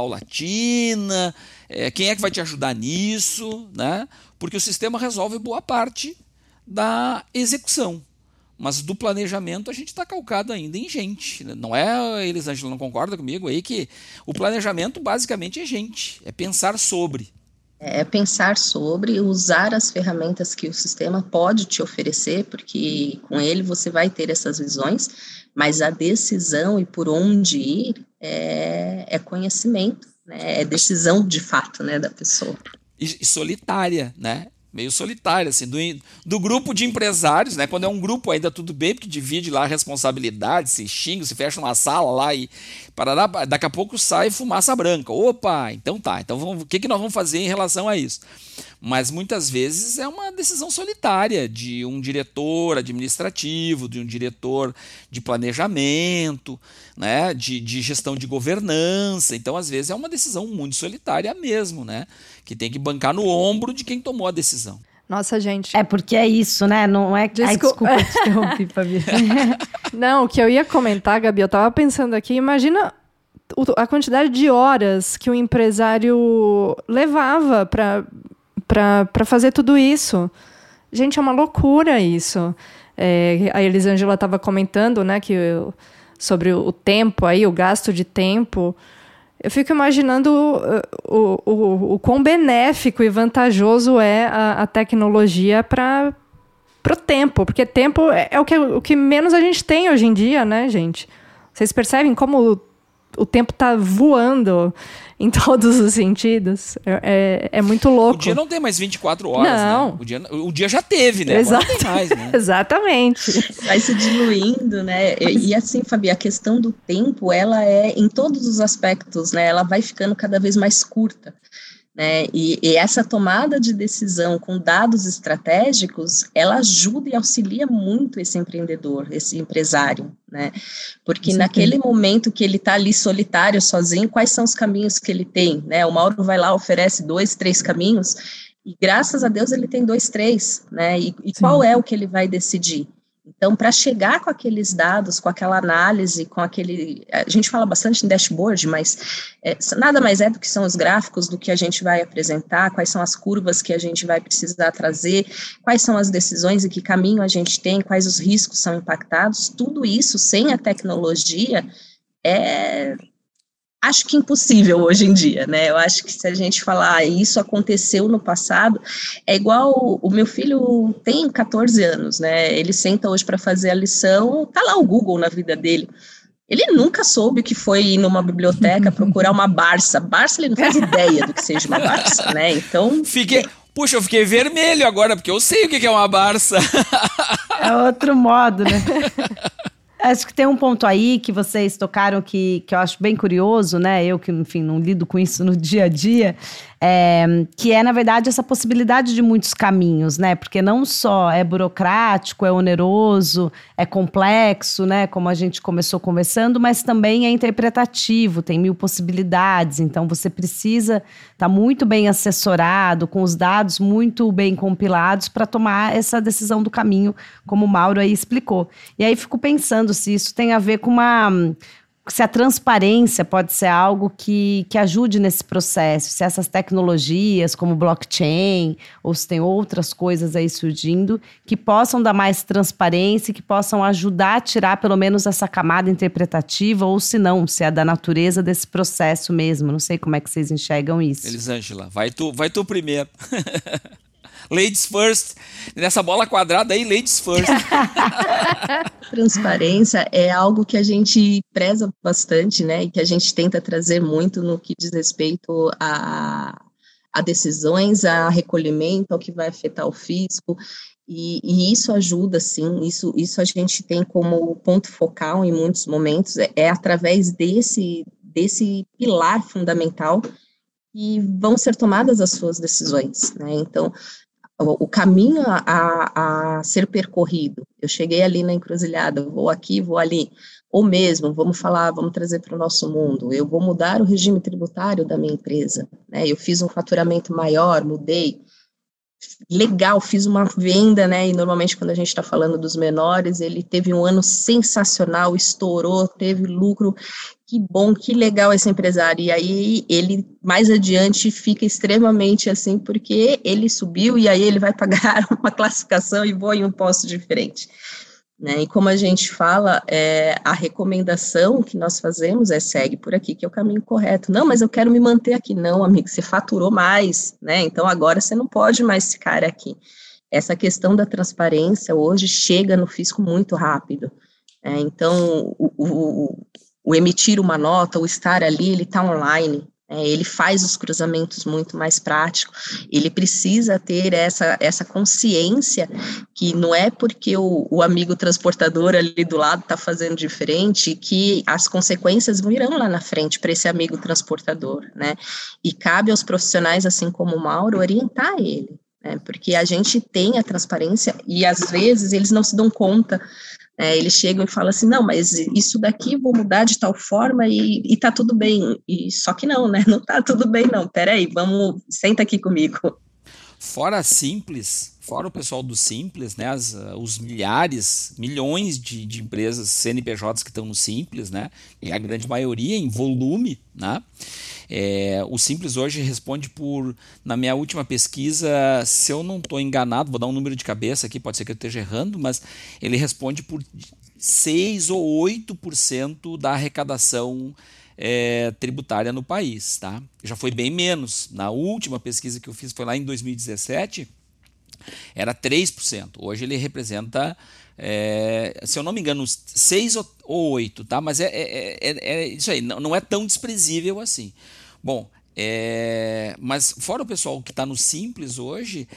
paulatina? É, quem é que vai te ajudar nisso? Né? Porque o sistema resolve boa parte da execução. Mas do planejamento a gente está calcado ainda em gente. Não é, Elisângela, não concorda comigo aí que o planejamento basicamente é gente, é pensar sobre. É pensar sobre, usar as ferramentas que o sistema pode te oferecer, porque com ele você vai ter essas visões, mas a decisão e por onde ir é, é conhecimento, né? É decisão de fato, né, da pessoa. E, e solitária, né? Meio solitária, assim, do, do grupo de empresários, né? Quando é um grupo ainda tudo bem, porque divide lá a responsabilidade, se xinga, se fecha uma sala lá e parará, daqui a pouco sai fumaça branca. Opa, então tá, então vamos, o que, que nós vamos fazer em relação a isso? Mas muitas vezes é uma decisão solitária de um diretor administrativo, de um diretor de planejamento, né? de, de gestão de governança. Então, às vezes, é uma decisão muito solitária mesmo, né? Que tem que bancar no ombro de quem tomou a decisão. Nossa, gente. É porque é isso, né? Não é. Desculpa, Ai, desculpa te interromper, Fabi. Não, o que eu ia comentar, Gabi, eu tava pensando aqui, imagina a quantidade de horas que o empresário levava para para fazer tudo isso. Gente, é uma loucura isso. É, a Elisângela estava comentando, né, que eu, sobre o tempo aí, o gasto de tempo. Eu fico imaginando o, o, o, o quão benéfico e vantajoso é a, a tecnologia para o tempo, porque tempo é, é o, que, o que menos a gente tem hoje em dia, né, gente? Vocês percebem como o, o tempo está voando em todos os sentidos? É, é, é muito louco. O dia não tem mais vinte e quatro horas, não. né? O dia, o dia já teve, né? Exato. Agora não tem mais, né? Exatamente. Vai se diluindo, né? E, e assim, Fabi, a questão do tempo, ela é em todos os aspectos, né? Ela vai ficando cada vez mais curta, né? E, e essa tomada de decisão com dados estratégicos, ela ajuda e auxilia muito esse empreendedor, esse empresário, né? Porque Sim, naquele sim. momento que ele está ali solitário, sozinho, quais são os caminhos que ele tem, né? O Mauro vai lá, oferece dois, três caminhos, e graças a Deus ele tem dois, três, né? E, e qual é o que ele vai decidir? Então, para chegar com aqueles dados, com aquela análise, com aquele... A gente fala bastante em dashboard, mas é, nada mais é do que são os gráficos do que a gente vai apresentar, quais são as curvas que a gente vai precisar trazer, quais são as decisões e que caminho a gente tem, quais os riscos são impactados, tudo isso sem a tecnologia é acho que impossível hoje em dia, né? Eu acho que se a gente falar ah, isso aconteceu no passado, é igual o, o meu filho tem catorze anos, né? Ele senta hoje para fazer a lição, tá lá o Google na vida dele. Ele nunca soube o que foi ir numa biblioteca procurar uma Barça. Barça, ele não faz ideia do que seja uma Barça, né? Então... Fiquei... Puxa, eu fiquei vermelho agora, porque eu sei o que é uma Barça. É outro modo, né? Acho que tem um ponto aí que vocês tocaram que, que eu acho bem curioso, né? Eu que, enfim, não lido com isso no dia a dia, é, que é, na verdade, essa possibilidade de muitos caminhos, né? Porque não só é burocrático, é oneroso, é complexo, né? Como a gente começou conversando, mas também é interpretativo, tem mil possibilidades. Então, você precisa estar muito bem assessorado, com os dados muito bem compilados para tomar essa decisão do caminho, como o Mauro aí explicou. E aí, fico pensando se isso tem a ver com uma... se a transparência pode ser algo que, que ajude nesse processo, se essas tecnologias como blockchain, ou se tem outras coisas aí surgindo, que possam dar mais transparência, que possam ajudar a tirar pelo menos essa camada interpretativa, ou se não, se é da natureza desse processo mesmo. Não sei como é que vocês enxergam isso. Elisângela, vai tu, vai tu primeiro. Ladies first. Nessa bola quadrada aí, ladies first. Transparência é algo que a gente preza bastante, né? E que a gente tenta trazer muito no que diz respeito a, a decisões, a recolhimento, ao que vai afetar o fisco. E, e isso ajuda, sim. Isso, isso a gente tem como ponto focal em muitos momentos. É, é através desse, desse pilar fundamental que vão ser tomadas as suas decisões, né? Então, o caminho a, a ser percorrido, eu cheguei ali na encruzilhada, vou aqui, vou ali, ou mesmo, vamos falar, vamos trazer para o nosso mundo, eu vou mudar o regime tributário da minha empresa, né, eu fiz um faturamento maior, mudei, legal, fiz uma venda, né, e normalmente quando a gente está falando dos menores, ele teve um ano sensacional, estourou, teve lucro, que bom, que legal esse empresário, e aí ele mais adiante fica extremamente assim, porque ele subiu e aí ele vai pagar uma classificação e voa em um posto diferente, né, e como a gente fala, é, a recomendação que nós fazemos é segue por aqui, que é o caminho correto. Não, mas eu quero me manter aqui. Não, amigo, você faturou mais, né, então agora você não pode mais ficar aqui. Essa questão da transparência hoje chega no fisco muito rápido, é, então o, o, o emitir uma nota, o estar ali, ele está online, é, ele faz os cruzamentos muito mais práticos, ele precisa ter essa, essa consciência que não é porque o, o amigo transportador ali do lado está fazendo diferente que as consequências virão lá na frente para esse amigo transportador, né, e cabe aos profissionais, assim como o Mauro, orientar ele, né, porque a gente tem a transparência e às vezes eles não se dão conta. É, eles chegam e falam assim, não, mas isso daqui vou mudar de tal forma e, e tá tudo bem, e só que não, né, não tá tudo bem não, peraí, vamos, senta aqui comigo. Fora Simples, fora o pessoal do Simples, né, as, os milhares, milhões de, de empresas C N P Js que estão no Simples, né, e a grande maioria em volume, né, é, o Simples hoje responde por, na minha última pesquisa, se eu não estou enganado, vou dar um número de cabeça aqui, pode ser que eu esteja errando, mas ele responde por seis ou oito por cento da arrecadação é, tributária no país, tá? Já foi bem menos. Na última pesquisa que eu fiz, foi lá em dois mil e dezessete, era três por cento. Hoje ele representa, é, se eu não me engano, seis ou oito, tá? Mas é, é, é, é isso aí, não, não é tão desprezível assim. Bom, é, mas fora o pessoal que está no Simples hoje,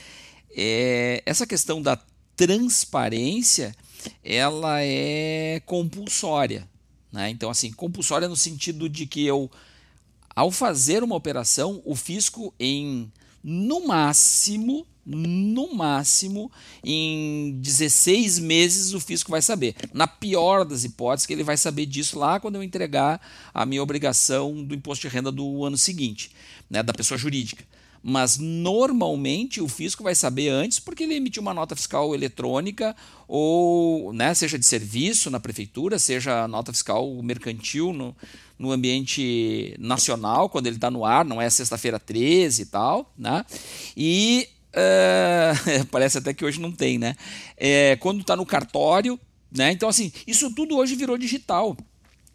é, essa questão da transparência, ela é compulsória, né? Então, assim, compulsória no sentido de que eu, ao fazer uma operação, o fisco em, no máximo, no máximo, em dezesseis meses o fisco vai saber. Na pior das hipóteses, que ele vai saber disso lá quando eu entregar a minha obrigação do imposto de renda do ano seguinte, né, da pessoa jurídica. Mas normalmente o fisco vai saber antes porque ele emitiu uma nota fiscal eletrônica ou, né, seja de serviço na prefeitura, seja nota fiscal mercantil no, no ambiente nacional, quando ele está no ar, não é sexta-feira treze e tal, né? E uh, parece até que hoje não tem, né? É, quando está no cartório, né? Então, assim, isso tudo hoje virou digital.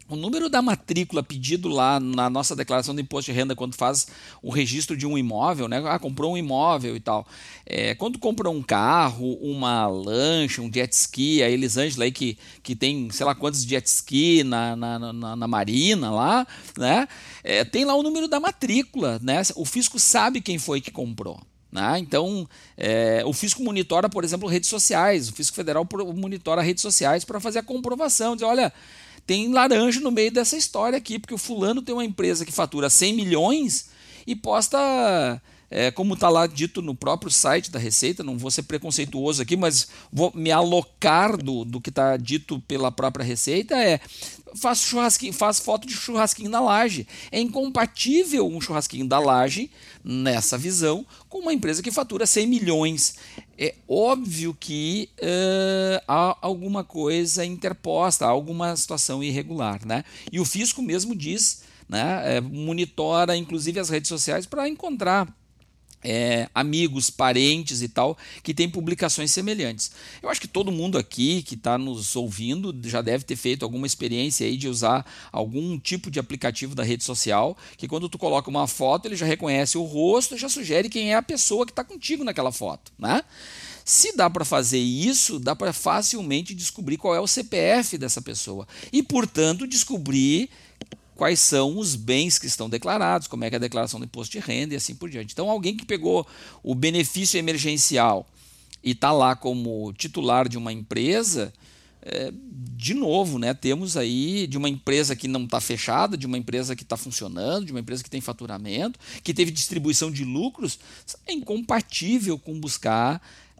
O número da matrícula pedido lá na nossa declaração do imposto de renda quando faz o registro de um imóvel, né? Ah, comprou um imóvel e tal. É, quando compra um carro, uma lancha, um jet ski, a Elisângela aí que, que tem sei lá quantos jet ski na, na, na, na marina lá, né? É, tem lá o número da matrícula, né? O fisco sabe quem foi que comprou. Né? Então, é, o fisco monitora, por exemplo, redes sociais. O fisco federal monitora redes sociais para fazer a comprovação, dizer, olha, tem laranja no meio dessa história aqui, porque o fulano tem uma empresa que fatura cem milhões e posta, é, como está lá dito no próprio site da Receita, não vou ser preconceituoso aqui, mas vou me alocar do, do que está dito pela própria Receita, é faz, churrasquinho, faz foto de churrasquinho na laje. É incompatível um churrasquinho da laje, nessa visão, com uma empresa que fatura cem milhões. É óbvio que uh, há alguma coisa interposta, há alguma situação irregular, né? E o fisco mesmo diz, né, é, monitora inclusive as redes sociais para encontrar É, amigos, parentes e tal, que tem publicações semelhantes. Eu acho que todo mundo aqui que está nos ouvindo já deve ter feito alguma experiência aí de usar algum tipo de aplicativo da rede social, que quando tu coloca uma foto, ele já reconhece o rosto e já sugere quem é a pessoa que está contigo naquela foto, né? Se dá para fazer isso, dá para facilmente descobrir qual é o C P F dessa pessoa e, portanto, descobrir quais são os bens que estão declarados, como é que é a declaração do imposto de renda e assim por diante. Então, alguém que pegou o benefício emergencial e está lá como titular de uma empresa, é, de novo, né, temos aí de uma empresa que não está fechada, de uma empresa que está funcionando, de uma empresa que tem faturamento, que teve distribuição de lucros, é incompatível com buscar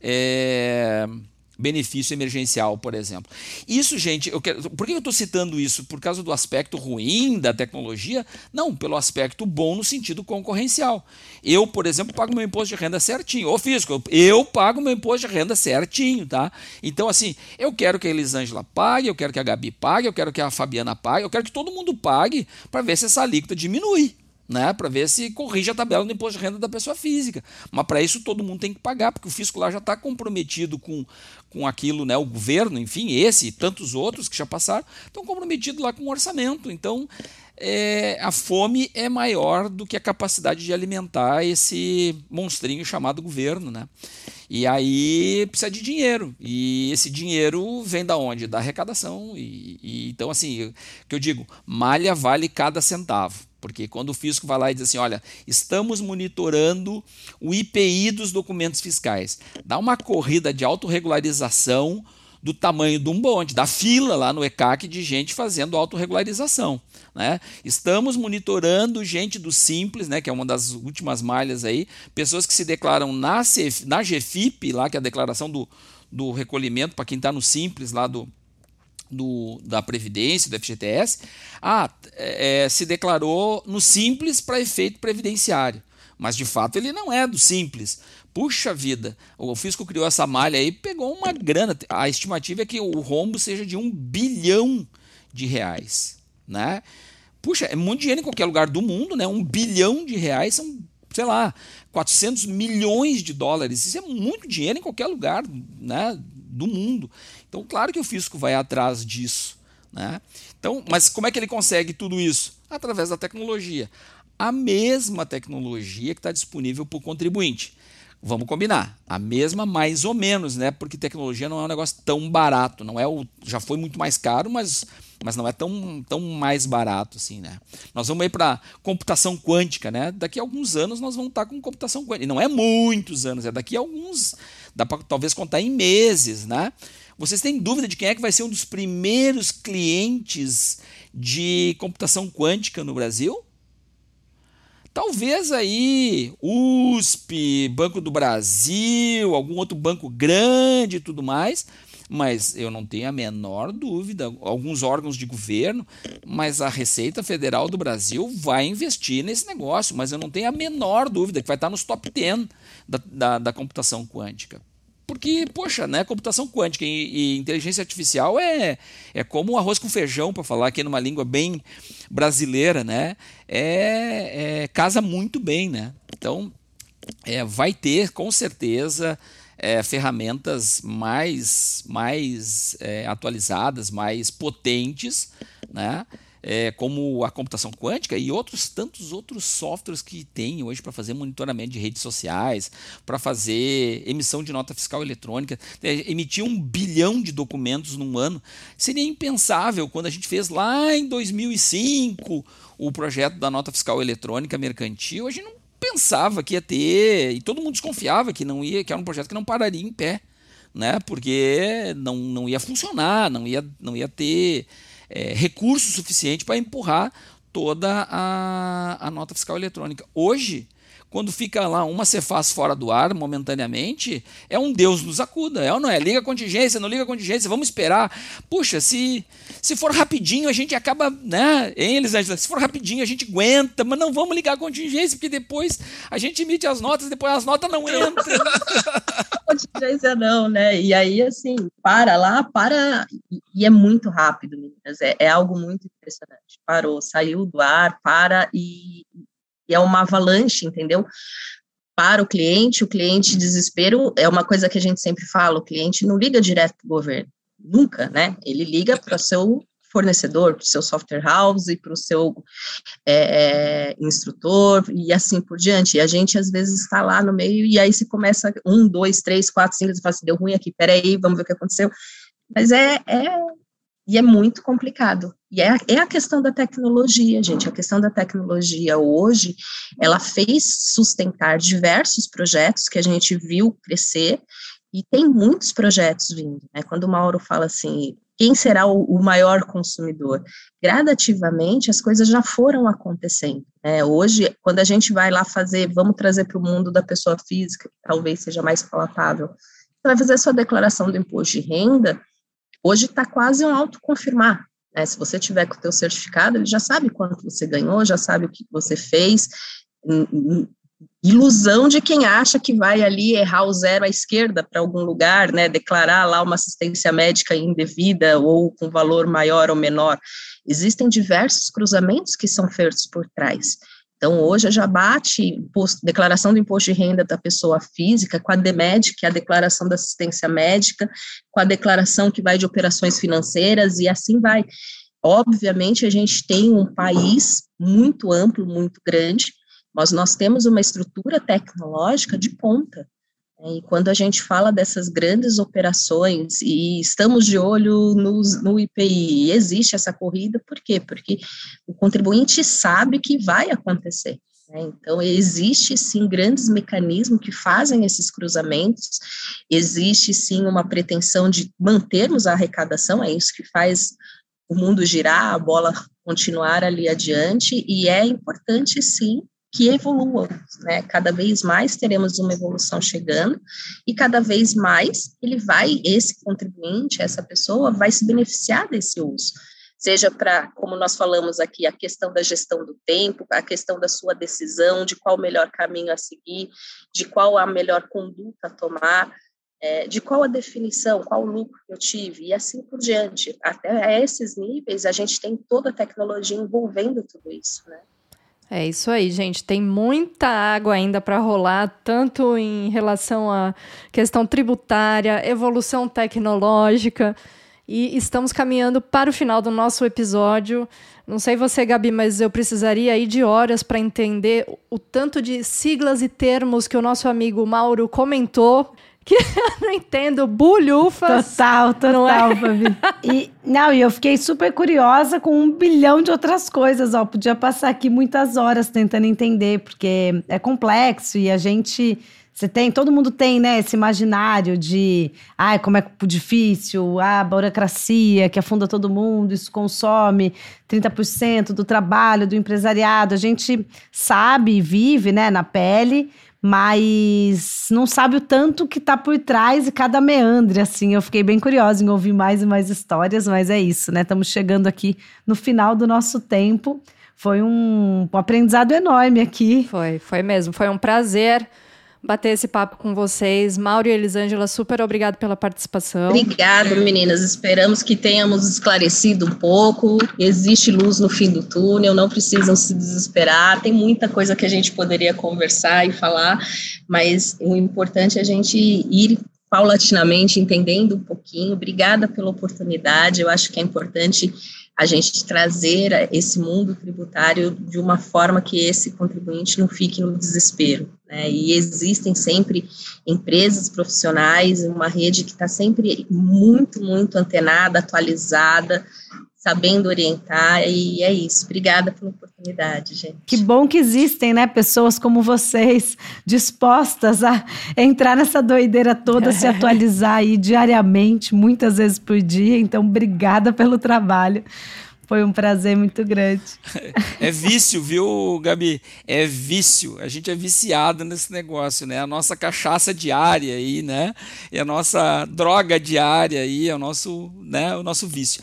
É, benefício emergencial, por exemplo. Isso, gente, eu quero, por que eu estou citando isso? Por causa do aspecto ruim da tecnologia? Não, pelo aspecto bom no sentido concorrencial. Eu, por exemplo, pago meu imposto de renda certinho. Ô fisco, eu pago meu imposto de renda certinho, tá? Então, assim, eu quero que a Elisângela pague, eu quero que a Gabi pague, eu quero que a Fabiana pague, eu quero que todo mundo pague para ver se essa alíquota diminui, né, para ver se corrige a tabela do imposto de renda da pessoa física. Mas para isso todo mundo tem que pagar, porque o fisco lá já está comprometido com, com aquilo, né, o governo, enfim, esse e tantos outros que já passaram, estão comprometidos lá com o orçamento. Então, é, a fome é maior do que a capacidade de alimentar esse monstrinho chamado governo, né? E aí precisa de dinheiro, e esse dinheiro vem da onde? Da arrecadação. E, e então, assim, o que eu digo, malha vale cada centavo. Porque quando o fisco vai lá e diz assim, olha, estamos monitorando o I P I dos documentos fiscais, dá uma corrida de autorregularização do tamanho de um bonde, da fila lá no E C A C de gente fazendo autorregularização, né? Estamos monitorando gente do Simples, né, que é uma das últimas malhas aí, pessoas que se declaram na, Cef, na G F I P, lá, que é a declaração do, do recolhimento para quem está no Simples lá do Do, da Previdência, do F G T S, ah, é, se declarou no Simples para efeito previdenciário, mas de fato ele não é do Simples. Puxa vida, o fisco criou essa malha aí, pegou uma grana, a estimativa é que o rombo seja de um bilhão de reais, né? Puxa, é muito dinheiro em qualquer lugar do mundo, né? Um bilhão de reais são, sei lá, quatrocentos milhões de dólares, isso é muito dinheiro em qualquer lugar, né, do mundo. Então, claro que o fisco vai atrás disso, né? Então, mas como é que ele consegue tudo isso? Através da tecnologia. A mesma tecnologia que está disponível para o contribuinte. Vamos combinar, a mesma mais ou menos, né? Porque tecnologia não é um negócio tão barato, não é o, já foi muito mais caro, mas, mas não é tão, tão mais barato assim, né? Nós vamos aí para computação quântica, né? Daqui a alguns anos nós vamos estar com computação quântica. E não é muitos anos, é daqui a alguns, dá para talvez contar em meses, né? Vocês têm dúvida de quem é que vai ser um dos primeiros clientes de computação quântica no Brasil? Talvez aí U S P, Banco do Brasil, algum outro banco grande e tudo mais, mas eu não tenho a menor dúvida, alguns órgãos de governo, mas a Receita Federal do Brasil vai investir nesse negócio, mas eu não tenho a menor dúvida que vai estar nos top dez da, da, da computação quântica. Porque, poxa, né, computação quântica e, e inteligência artificial é, é como arroz com feijão, para falar aqui numa língua bem brasileira, né? É, é, casa muito bem, né? Então, é, vai ter, com certeza, é, ferramentas mais, mais é, atualizadas, mais potentes, né? é, como a computação quântica e outros tantos outros softwares que tem hoje para fazer monitoramento de redes sociais, para fazer emissão de nota fiscal eletrônica, é, emitir um bilhão de documentos num ano. Seria impensável quando a gente fez lá em dois mil e cinco o projeto da nota fiscal eletrônica mercantil. A gente não pensava que ia ter, e todo mundo desconfiava que não ia, que era um projeto que não pararia em pé, né? Porque não, não ia funcionar, não ia, não ia ter é, recurso suficiente para empurrar toda a, a nota fiscal eletrônica. Hoje, quando fica lá uma Cefaz fora do ar momentaneamente, é um Deus nos acuda, é ou não é? Liga a contingência, não liga a contingência, vamos esperar. Puxa, se, se for rapidinho a gente acaba, né? Eles, se for rapidinho a gente aguenta, mas não vamos ligar a contingência, porque depois a gente emite as notas, depois as notas não entram. Contingência não, né? E aí, assim, para lá, para, e é muito rápido, meninas, é, é algo muito impressionante. Parou, saiu do ar, para e... E é uma avalanche, entendeu? Para o cliente, o cliente desespero, é uma coisa que a gente sempre fala, o cliente não liga direto para o governo, nunca, né? Ele liga para o seu fornecedor, para o seu software house, para o seu é, é, instrutor, e assim por diante. E a gente, às vezes, está lá no meio, e aí se começa um, dois, três, quatro, cinco, e fala assim, deu ruim aqui, peraí, vamos ver o que aconteceu. Mas é... é E é muito complicado. E é, é a questão da tecnologia, gente. A questão da tecnologia hoje, ela fez sustentar diversos projetos que a gente viu crescer, e tem muitos projetos vindo, né? Quando o Mauro fala assim, quem será o, o maior consumidor? Gradativamente, as coisas já foram acontecendo, né? Hoje, quando a gente vai lá fazer, vamos trazer para o mundo da pessoa física, que talvez seja mais palatável, você vai fazer a sua declaração do imposto de renda. Hoje está quase um autoconfirmar, né? Se você tiver com o teu certificado, ele já sabe quanto você ganhou, já sabe o que você fez. Ilusão de quem acha que vai ali errar o zero à esquerda para algum lugar, né? Declarar lá uma assistência médica indevida ou com valor maior ou menor. Existem diversos cruzamentos que são feitos por trás. Então, hoje já bate imposto, declaração do imposto de renda da pessoa física com a DEMED, que é a declaração da assistência médica, com a declaração que vai de operações financeiras, e assim vai. Obviamente, a gente tem um país muito amplo, muito grande, mas nós temos uma estrutura tecnológica de ponta. E quando a gente fala dessas grandes operações, e estamos de olho no, no I P I, existe essa corrida, por quê? Porque o contribuinte sabe que vai acontecer, né? Então, existe sim grandes mecanismos que fazem esses cruzamentos, existe sim uma pretensão de mantermos a arrecadação, é isso que faz o mundo girar, a bola continuar ali adiante, e é importante sim que evoluam, né? Cada vez mais teremos uma evolução chegando, e cada vez mais ele vai, esse contribuinte, essa pessoa, vai se beneficiar desse uso, seja para, como nós falamos aqui, a questão da gestão do tempo, a questão da sua decisão, de qual o melhor caminho a seguir, de qual a melhor conduta a tomar, é, de qual a definição, qual o lucro que eu tive, e assim por diante. Até a esses níveis, a gente tem toda a tecnologia envolvendo tudo isso, né? É isso aí, gente. Tem muita água ainda para rolar, tanto em relação à questão tributária, evolução tecnológica, e estamos caminhando para o final do nosso episódio. Não sei você, Gabi, mas eu precisaria aí de horas para entender o tanto de siglas e termos que o nosso amigo Mauro comentou, que eu não entendo, bulhufas. Total, total, não é? Fabi. E, não, e eu fiquei super curiosa com um bilhão de outras coisas, ó. Podia passar aqui muitas horas tentando entender, porque é complexo e a gente... Você tem, todo mundo tem, né, esse imaginário de, ai, como é difícil, a burocracia que afunda todo mundo, isso consome trinta por cento do trabalho do empresariado. A gente sabe e vive, né, na pele, mas não sabe o tanto que tá por trás e cada meandre, assim. Eu fiquei bem curiosa em ouvir mais e mais histórias, mas é isso, né? Estamos chegando aqui no final do nosso tempo. Foi um, um aprendizado enorme aqui. Foi, foi mesmo. Foi um prazer bater esse papo com vocês. Mauro e Elisângela, super obrigado pela participação. Obrigada, meninas. Esperamos que tenhamos esclarecido um pouco. Existe luz no fim do túnel, não precisam se desesperar. Tem muita coisa que a gente poderia conversar e falar, mas o importante é a gente ir paulatinamente entendendo um pouquinho. Obrigada pela oportunidade. Eu acho que é importante a gente trazer esse mundo tributário de uma forma que esse contribuinte não fique no desespero, né? E existem sempre empresas profissionais, uma rede que está sempre muito, muito antenada, atualizada, sabendo orientar, e é isso. Obrigada pela oportunidade, gente. Que bom que existem, né, pessoas como vocês, dispostas a entrar nessa doideira toda, se atualizar aí diariamente, muitas vezes por dia. Então, obrigada pelo trabalho. Foi um prazer muito grande. É vício, viu, Gabi? É vício. A gente é viciado nesse negócio, né? A nossa cachaça diária aí, né? E a nossa droga diária aí, é o nosso, né? O nosso vício.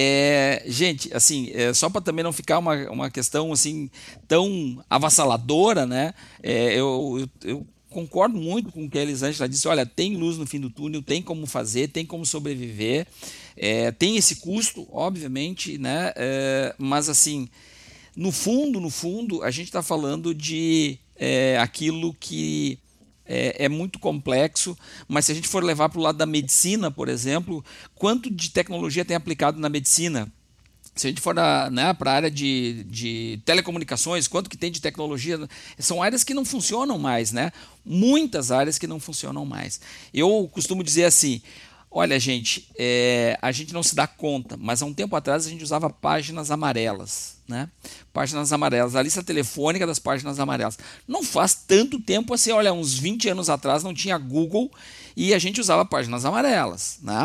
É, gente, assim, é, só para também não ficar uma, uma questão assim tão avassaladora, né? É, eu, eu, eu concordo muito com o que a Elisângela disse. Olha, tem luz no fim do túnel, tem como fazer, tem como sobreviver. É, tem esse custo, obviamente, né? É, mas assim, no fundo, no fundo, a gente está falando de é, aquilo que é, é muito complexo, mas se a gente for levar para o lado da medicina, por exemplo, quanto de tecnologia tem aplicado na medicina? Se a gente for né, para a área de, de telecomunicações, quanto que tem de tecnologia? São áreas que não funcionam mais, né? Muitas áreas que não funcionam mais. Eu costumo dizer assim, olha, gente, é, a gente não se dá conta, mas há um tempo atrás a gente usava páginas amarelas, né? Páginas amarelas, a lista telefônica das páginas amarelas. Não faz tanto tempo assim, olha, uns vinte anos atrás não tinha Google e a gente usava páginas amarelas, né?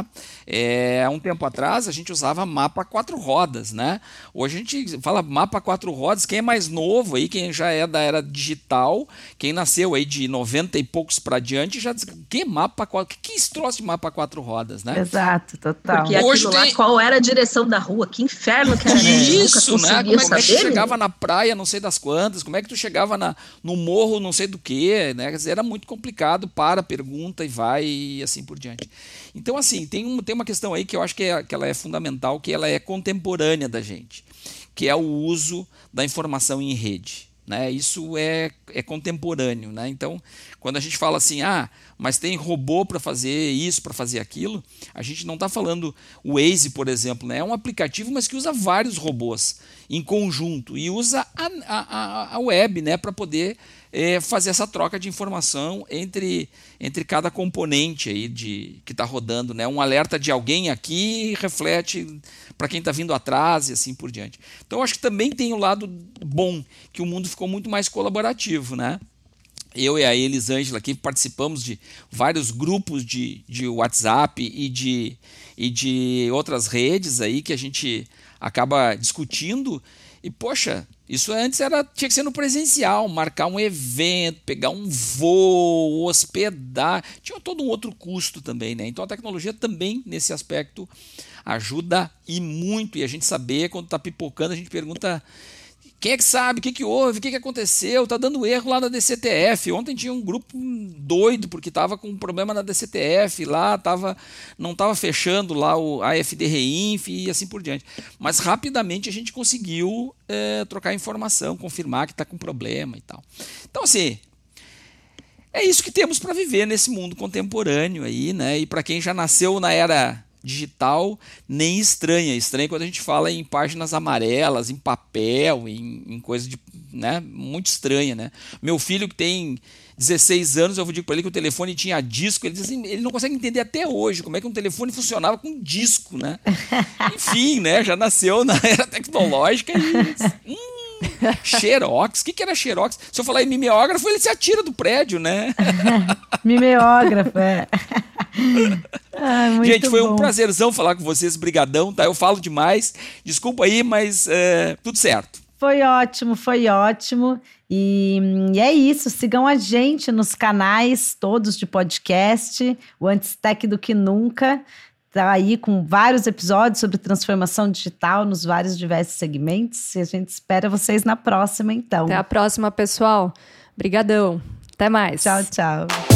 É, há um tempo atrás a gente usava mapa quatro rodas, né? Hoje a gente fala mapa quatro rodas, quem é mais novo aí, quem já é da era digital, quem nasceu aí de noventa e poucos para diante, já diz, que mapa quatro, que, que esse troço de mapa quatro rodas, né? Exato, total. Porque hoje aquilo tem... lá, qual era a direção da rua, que inferno que era. Isso, né? Como é, como é que tu chegava na praia, não sei das quantas, como é que tu chegava na, no morro, não sei do que, né? Quer dizer, era muito complicado, para, pergunta e vai e assim por diante. Então, assim, tem, um, tem uma questão aí que eu acho que, é, que ela é fundamental, que ela é contemporânea da gente, que é o uso da informação em rede, né? Isso é, é contemporâneo, né? Então, quando a gente fala assim, ah, mas tem robô para fazer isso, para fazer aquilo, a gente não está falando o Waze, por exemplo, né? É um aplicativo, mas que usa vários robôs em conjunto e usa a, a, a web, né, para poder é, fazer essa troca de informação entre, entre cada componente aí de, que está rodando, né? Um alerta de alguém aqui reflete para quem está vindo atrás e assim por diante. Então, eu acho que também tem o lado bom, que o mundo ficou muito mais colaborativo, né? Eu e a Elisângela aqui participamos de vários grupos de, de WhatsApp e de, e de outras redes aí que a gente acaba discutindo e, poxa, isso antes era, tinha que ser no presencial, marcar um evento, pegar um voo, hospedar, tinha todo um outro custo também, né? Então a tecnologia também, nesse aspecto, ajuda e muito, e a gente saber, quando está pipocando, a gente pergunta... Quem é que sabe? O que, que houve? O que, que aconteceu? Tá dando erro lá na D C T F. Ontem tinha um grupo doido porque estava com um problema na D C T F lá, tava, não estava fechando lá o A F D R I N F e assim por diante. Mas rapidamente a gente conseguiu é, trocar informação, confirmar que está com problema e tal. Então, assim, é isso que temos para viver nesse mundo contemporâneo aí, né? E para quem já nasceu na era digital, nem estranha. Estranha quando a gente fala em páginas amarelas, em papel, em, em coisa de, né, muito estranha, né? Meu filho que tem dezesseis anos, eu digo para ele que o telefone tinha disco, ele diz assim, ele não consegue entender até hoje como é que um telefone funcionava com disco, né? Enfim, né, já nasceu na era tecnológica e... Hum, Xerox, o que, que era Xerox? Se eu falar em mimeógrafo, ele se atira do prédio, né? Mimeógrafo, é. Ah, gente, foi bom. um prazerzão falar com vocês, brigadão, tá? Eu falo demais, desculpa aí, mas é, tudo certo. Foi ótimo, foi ótimo. E, e é isso, sigam a gente nos canais todos de podcast, o Antes Tech do que Nunca. Está aí com vários episódios sobre transformação digital nos vários diversos segmentos. E a gente espera vocês na próxima, então. Até a próxima, pessoal. Brigadão. Até mais. Tchau, tchau.